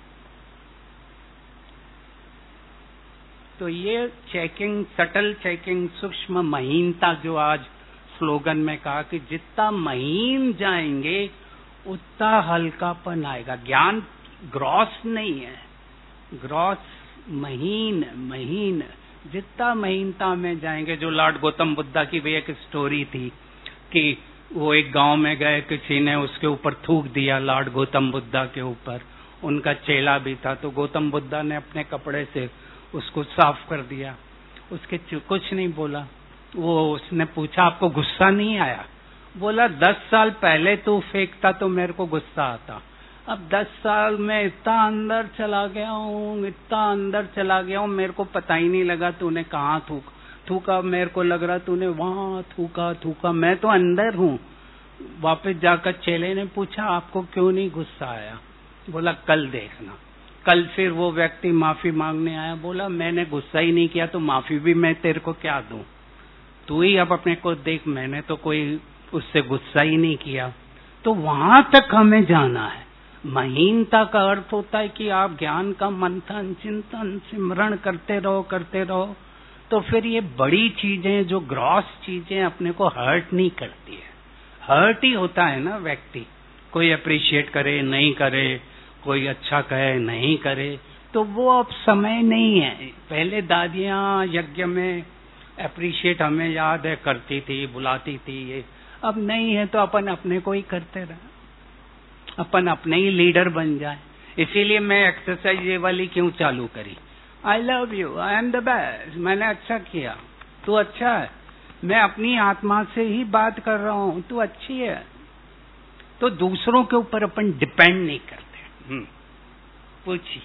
तो ये चेकिंग, सटल चेकिंग, सूक्ष्म महीनता, जो आज स्लोगन में कहा कि जितना महीन जाएंगे उतना हल्कापन आएगा। ज्ञान ग्रॉस नहीं है, ग्रॉस महीन, महीन, जितना महीनता में जाएंगे। जो लॉर्ड गौतम बुद्धा की भी एक स्टोरी थी कि वो एक गांव में गए, किसी ने उसके ऊपर थूक दिया, लॉर्ड गौतम बुद्धा के ऊपर। उनका चेला भी था, तो गौतम बुद्धा ने अपने कपड़े से उसको साफ कर दिया। उसके कुछ नहीं बोला। वो उसने पूछा आपको गुस्सा नहीं आया? बोला 10 साल पहले तू फेंकता तो मेरे को गुस्सा आता, अब 10 साल में इतना अंदर चला गया हूँ, इतना अंदर चला गया हूँ, मेरे को पता ही नहीं लगा तूने कहाँ थूका। मेरे को लग रहा तूने वहां थूका, मैं तो अंदर हूँ। वापस जाकर चेले ने पूछा आपको क्यों नहीं गुस्सा आया? बोला कल देखना। कल फिर वो व्यक्ति माफी मांगने आया, बोला मैंने गुस्सा ही नहीं किया तो माफी भी मैं तेरे को क्या दूं, तू ही अब अपने को देख, मैंने तो कोई उससे गुस्सा ही नहीं किया। तो वहां तक हमें जाना है। महीनता का अर्थ होता है कि आप ज्ञान का मंथन, चिंतन, सिमरण करते रहो, तो फिर ये बड़ी चीजें, जो ग्रॉस चीजें, अपने को हर्ट नहीं करती है। हर्ट ही होता है ना व्यक्ति, कोई अप्रिशिएट करे नहीं करे, कोई अच्छा कहे नहीं करे, तो वो अब समय नहीं है। पहले दादियां यज्ञ में अप्रिशिएट हमें याद है करती थी, बुलाती थी, ये अब नहीं है, तो अपन अपने को ही करते रहे, अपन अपने ही लीडर बन जाए। इसीलिए मैं एक्सरसाइज ये वाली क्यों चालू करी, I love you, I am the best, मैंने अच्छा किया, तू अच्छा है, मैं अपनी आत्मा से ही बात कर रहा हूं, तू अच्छी है। तो दूसरों के ऊपर अपन डिपेंड नहीं करते। पूछिए।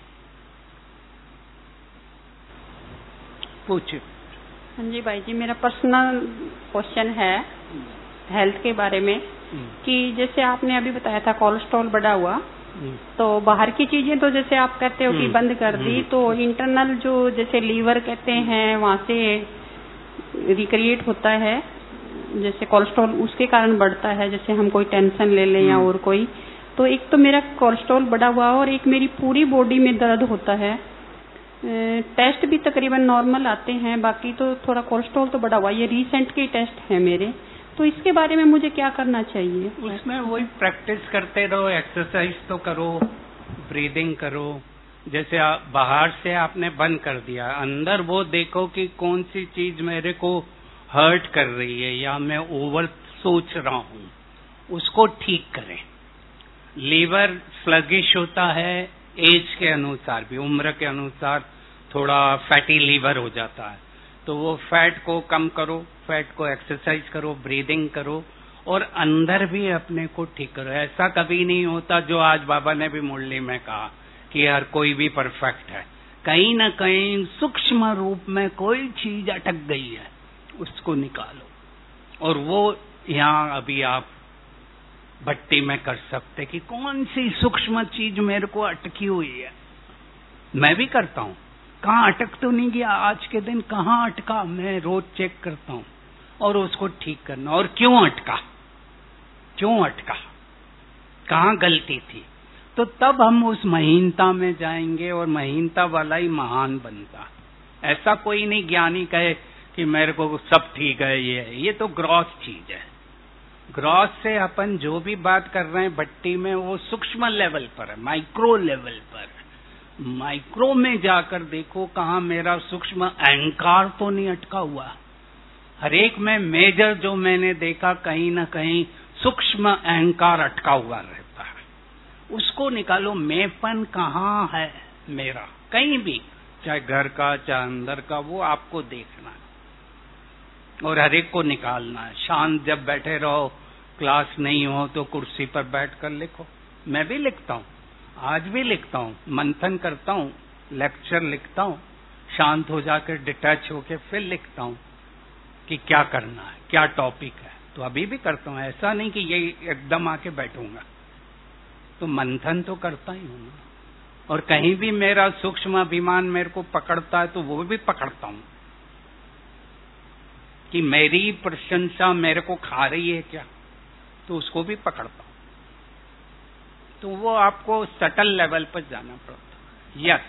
हाँ जी भाई जी, मेरा पर्सनल क्वेश्चन है हेल्थ के बारे में, कि जैसे आपने अभी बताया था कोलेस्ट्रॉल बढ़ा हुआ, तो बाहर की चीजें तो जैसे आप कहते हो कि बंद कर दी, तो इंटरनल जो जैसे लीवर कहते हैं वहां से रिक्रिएट होता है, जैसे कोलेस्ट्रॉल उसके कारण बढ़ता है, जैसे हम कोई टेंशन ले लें या और कोई, तो एक तो मेरा कोलेस्ट्रॉल बढ़ा हुआ और एक मेरी पूरी बॉडी में दर्द होता है। टेस्ट भी तकरीबन नॉर्मल आते हैं, बाकी तो थोड़ा कोलेस्ट्रॉल तो बढ़ा हुआ, ये रिसेंट के टेस्ट है मेरे, तो इसके बारे में मुझे क्या करना चाहिए? उसमें वही प्रैक्टिस करते रहो, एक्सरसाइज तो करो, ब्रीदिंग करो। जैसे बाहर से आपने बंद कर दिया, अंदर वो देखो कि कौन सी चीज मेरे को हर्ट कर रही है या मैं ओवर सोच रहा हूं, उसको ठीक करें। लीवर स्लगिश होता है एज के अनुसार भी, उम्र के अनुसार थोड़ा फैटी लीवर हो जाता है, तो वो फैट को कम करो, फैट को एक्सरसाइज करो, ब्रीदिंग करो, और अंदर भी अपने को ठीक करो। ऐसा कभी नहीं होता जो आज बाबा ने भी मुरली में कहा कि हर कोई भी परफेक्ट है, कहीं ना कहीं सूक्ष्म रूप में कोई चीज अटक गई है, उसको निकालो। और वो यहाँ अभी आप भट्टी में कर सकते कि कौन सी सूक्ष्म चीज मेरे को अटकी हुई है। मैं भी करता हूँ, कहाँ अटक तो नहीं गया आज के दिन, कहाँ अटका, मैं रोज चेक करता हूँ और उसको ठीक करना। और क्यों अटका, कहाँ गलती थी, तो तब हम उस महीनता में जाएंगे और महीनता वाला ही महान बनता। ऐसा कोई नहीं ज्ञानी कहे कि मेरे को सब ठीक है, ये तो ग्रॉस चीज है। ग्रॉस से अपन जो भी बात कर रहे हैं भट्टी में, वो सूक्ष्म लेवल पर है, माइक्रो लेवल पर। माइक्रो में जाकर देखो कहाँ मेरा सूक्ष्म अहंकार तो नहीं अटका हुआ। हर एक में मेजर जो मैंने देखा, कहीं ना कहीं सूक्ष्म अहंकार अटका हुआ रहता है, उसको निकालो। मैंपन कहाँ है मेरा, कहीं भी, चाहे घर का चाहे अंदर का, वो आपको देखना है और हर एक को निकालना है। शांत जब बैठे रहो, क्लास नहीं हो तो कुर्सी पर बैठकर लिखो। मैं भी लिखता हूँ, आज भी लिखता हूँ, मंथन करता हूँ, लेक्चर लिखता हूँ, शांत हो जाकर डिटैच होकर फिर लिखता हूँ कि क्या करना है, क्या टॉपिक है, तो अभी भी करता हूँ। ऐसा नहीं कि ये एकदम आके बैठूंगा, तो मंथन तो करता ही हूँ। और कहीं भी मेरा सूक्ष्म अभिमान मेरे को पकड़ता है तो वो भी पकड़ता हूँ कि मेरी प्रशंसा मेरे को खा रही है क्या, तो उसको भी पकड़ता हूं। तो वो आपको सटल लेवल पर जाना पड़ता। यस,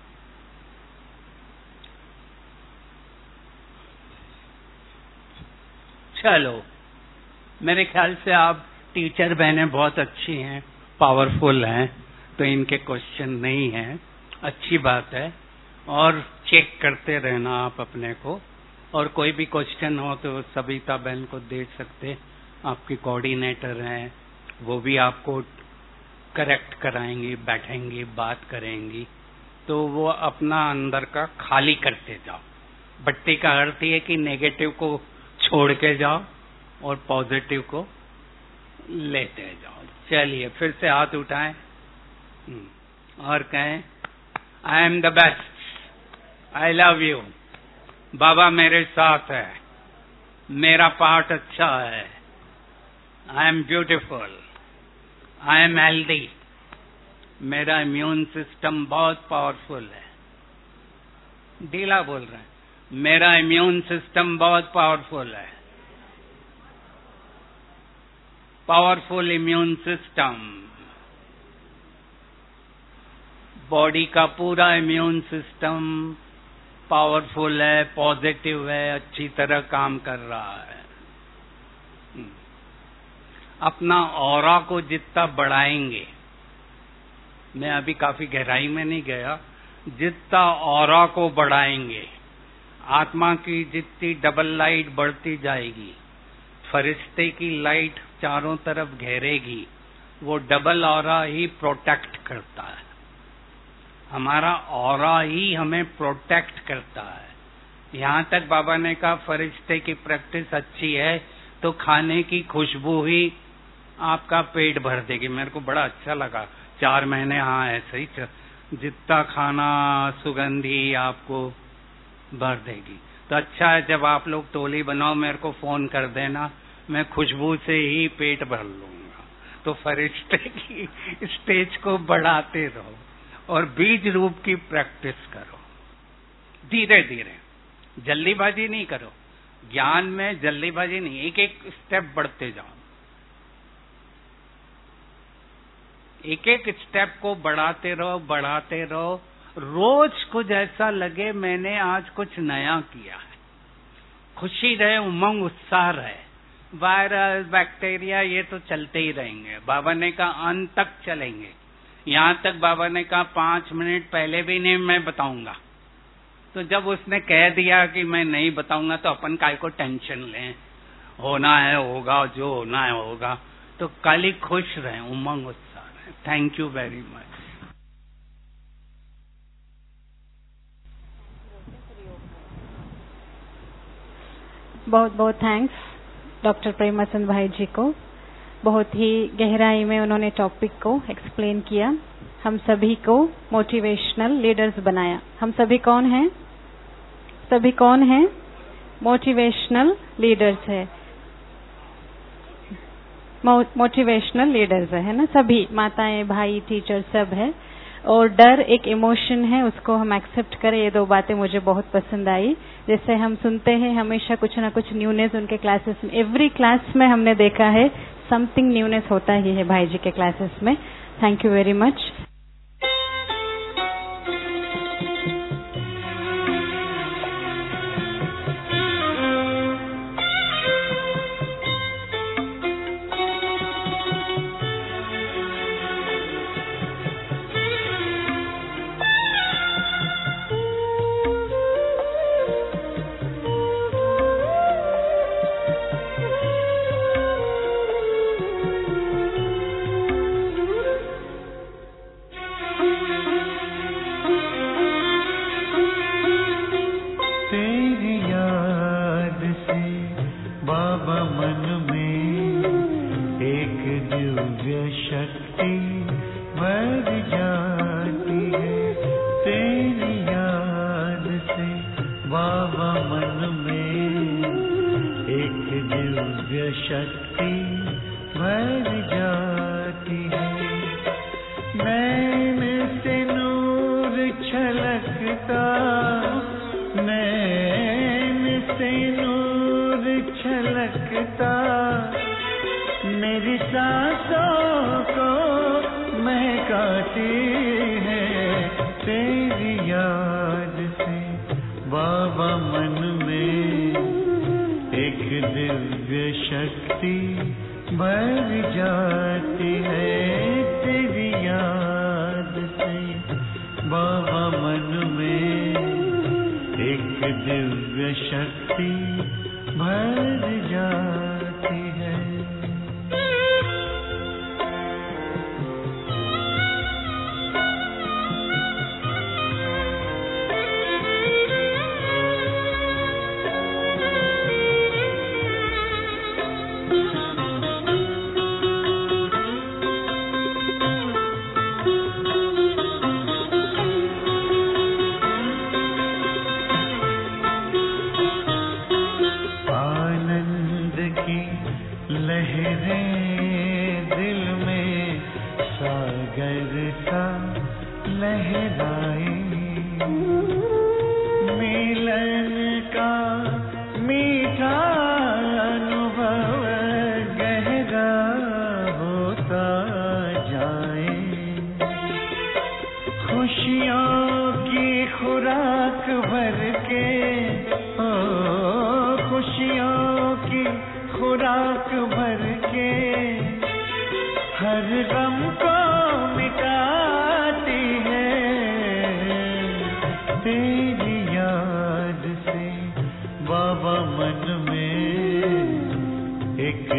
चलो, मेरे ख्याल से आप टीचर बहनें बहुत अच्छी हैं, पावरफुल हैं, तो इनके क्वेश्चन नहीं हैं, अच्छी बात है। और चेक करते रहना आप अपने को, और कोई भी क्वेश्चन हो तो सविता बहन को दे सकते, आपकी कोऑर्डिनेटर हैं, वो भी आपको करेक्ट कराएंगी, बैठेंगी, बात करेंगी। तो वो अपना अंदर का खाली करते जाओ। भट्टी का अर्थ ये कि नेगेटिव को छोड़ के जाओ और पॉजिटिव को लेते जाओ। चलिए फिर से हाथ उठाएं और कहें, I am the best, I love you, बाबा मेरे साथ है, मेरा पार्ट अच्छा है, I am beautiful, I am healthy, मेरा इम्यून सिस्टम बहुत पावरफुल है। ढीला बोल रहे हैं, मेरा इम्यून सिस्टम बहुत पावरफुल है। पावरफुल इम्यून सिस्टम, बॉडी का पूरा इम्यून सिस्टम पावरफुल है, पॉजिटिव है, अच्छी तरह काम कर रहा है। अपना ऑरा को जितना बढ़ाएंगे, मैं अभी काफी गहराई में नहीं गया, जितना ऑरा को बढ़ाएंगे, आत्मा की जितनी डबल लाइट बढ़ती जाएगी, फरिश्ते की लाइट चारों तरफ घेरेगी, वो डबल ऑरा ही प्रोटेक्ट करता है। हमारा ऑरा ही हमें प्रोटेक्ट करता है। यहाँ तक बाबा ने कहा फरिश्ते की प्रैक्टिस अच्छी है तो खाने की खुशबू ही आपका पेट भर देगी। मेरे को बड़ा अच्छा लगा 4 महीने, हाँ ऐसे ही जितना खाना सुगंधी आपको भर देगी। तो अच्छा है जब आप लोग टोली बनाओ मेरे को फोन कर देना, मैं खुशबू से ही पेट भर लूंगा। तो फरिश्ते की स्टेज को बढ़ाते रहो और बीज रूप की प्रैक्टिस करो, धीरे धीरे, जल्दीबाजी नहीं करो। ज्ञान में जल्दीबाजी नहीं, एक एक स्टेप बढ़ते जाओ, एक एक स्टेप को बढ़ाते रहो, बढ़ाते रहो। रोज कुछ ऐसा लगे मैंने आज कुछ नया किया है, खुशी रहे, उमंग उत्साह रहे। वायरस बैक्टीरिया ये तो चलते ही रहेंगे, बाबा ने कहा अंत तक चलेंगे। यहाँ तक बाबा ने कहा 5 मिनट पहले भी नहीं मैं बताऊंगा। तो जब उसने कह दिया कि मैं नहीं बताऊंगा तो अपन काय को टेंशन लें, होना है होगा, जो होना है होगा। तो कल ही खुश रहें, उमंग उत्साह रहें। Thank you very much. बहुत बहुत थैंक्स डॉक्टर प्रेमाचंद भाई जी को। बहुत ही गहराई में उन्होंने टॉपिक को एक्सप्लेन किया, हम सभी को मोटिवेशनल लीडर्स बनाया। हम सभी कौन हैं? सभी कौन हैं? मोटिवेशनल लीडर्स है, मोटिवेशनल लीडर्स है ना, सभी माताएं भाई टीचर सब है। और डर एक इमोशन है, उसको हम एक्सेप्ट करें। ये 2 बातें मुझे बहुत पसंद आई। जैसे हम सुनते हैं हमेशा कुछ ना कुछ न्यूनेस उनके क्लासेस में, एवरी क्लास में हमने देखा है समथिंग न्यूनेस होता ही है भाई जी के क्लासेस में। Thank you very much. लहर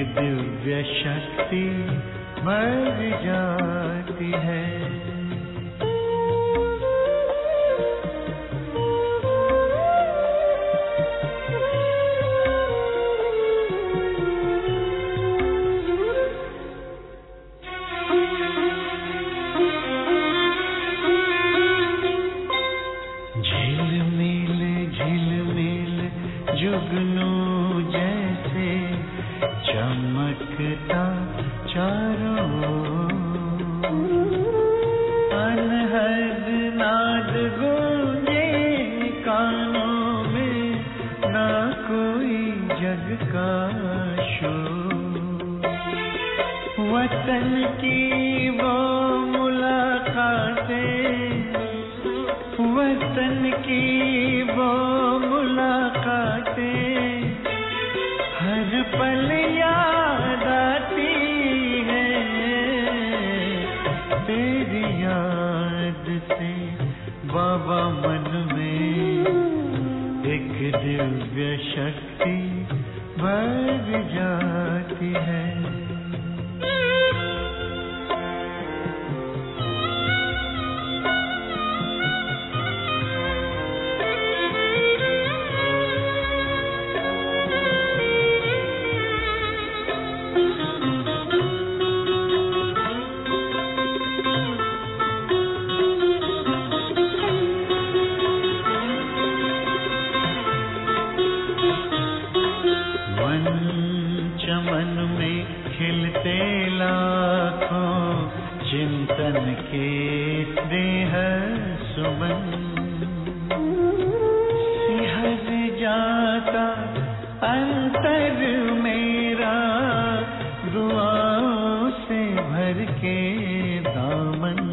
दिव्य शक्ति भर जाती है। जुगनू जैसे चमकता चारों अनहद नाद गूंजे कानों में, ना कोई जग का शोर। वतन की वो मुलाकातें, वतन की वो मुलाकातें हर पल याद आती है। तेरी याद से बाबा मन में एक दिव्य शक्ति भर जाती है। चमन में खिलते लाखों चिंतन के स्नेह सुमन, सिहर जाता अंतर मेरा दुआओं से भर के दामन।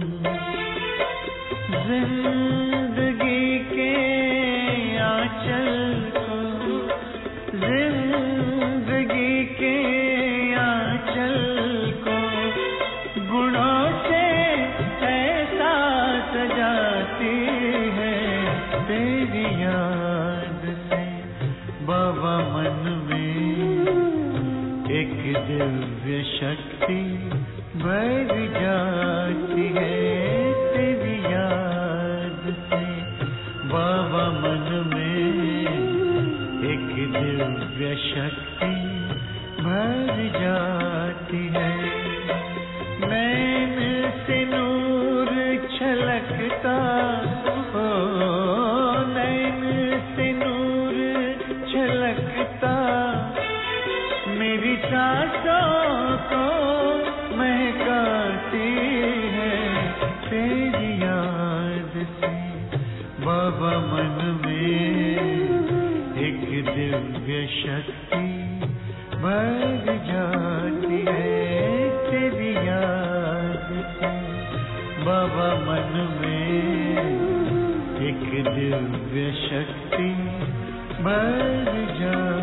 जिंदगी के आंचल को, जिंदगी के आंचल को गुणों से ऐसा सजाती है। तेरी याद से बाबा मन में एक दिव्य शक्ति भर जाती है। तेरी याद से बाबा मन में एक दिव्य शक्ति भर जाती है। नैन से नूर छलकता हो, नैन से नूर छलकता मेरी सांसों को महकाती है। तेरी याद से बाबा मन में एक दिव्य शक्ति भर जाती है। तेरी याद से बाबा मन में एक दिव्य शक्ति भर जाती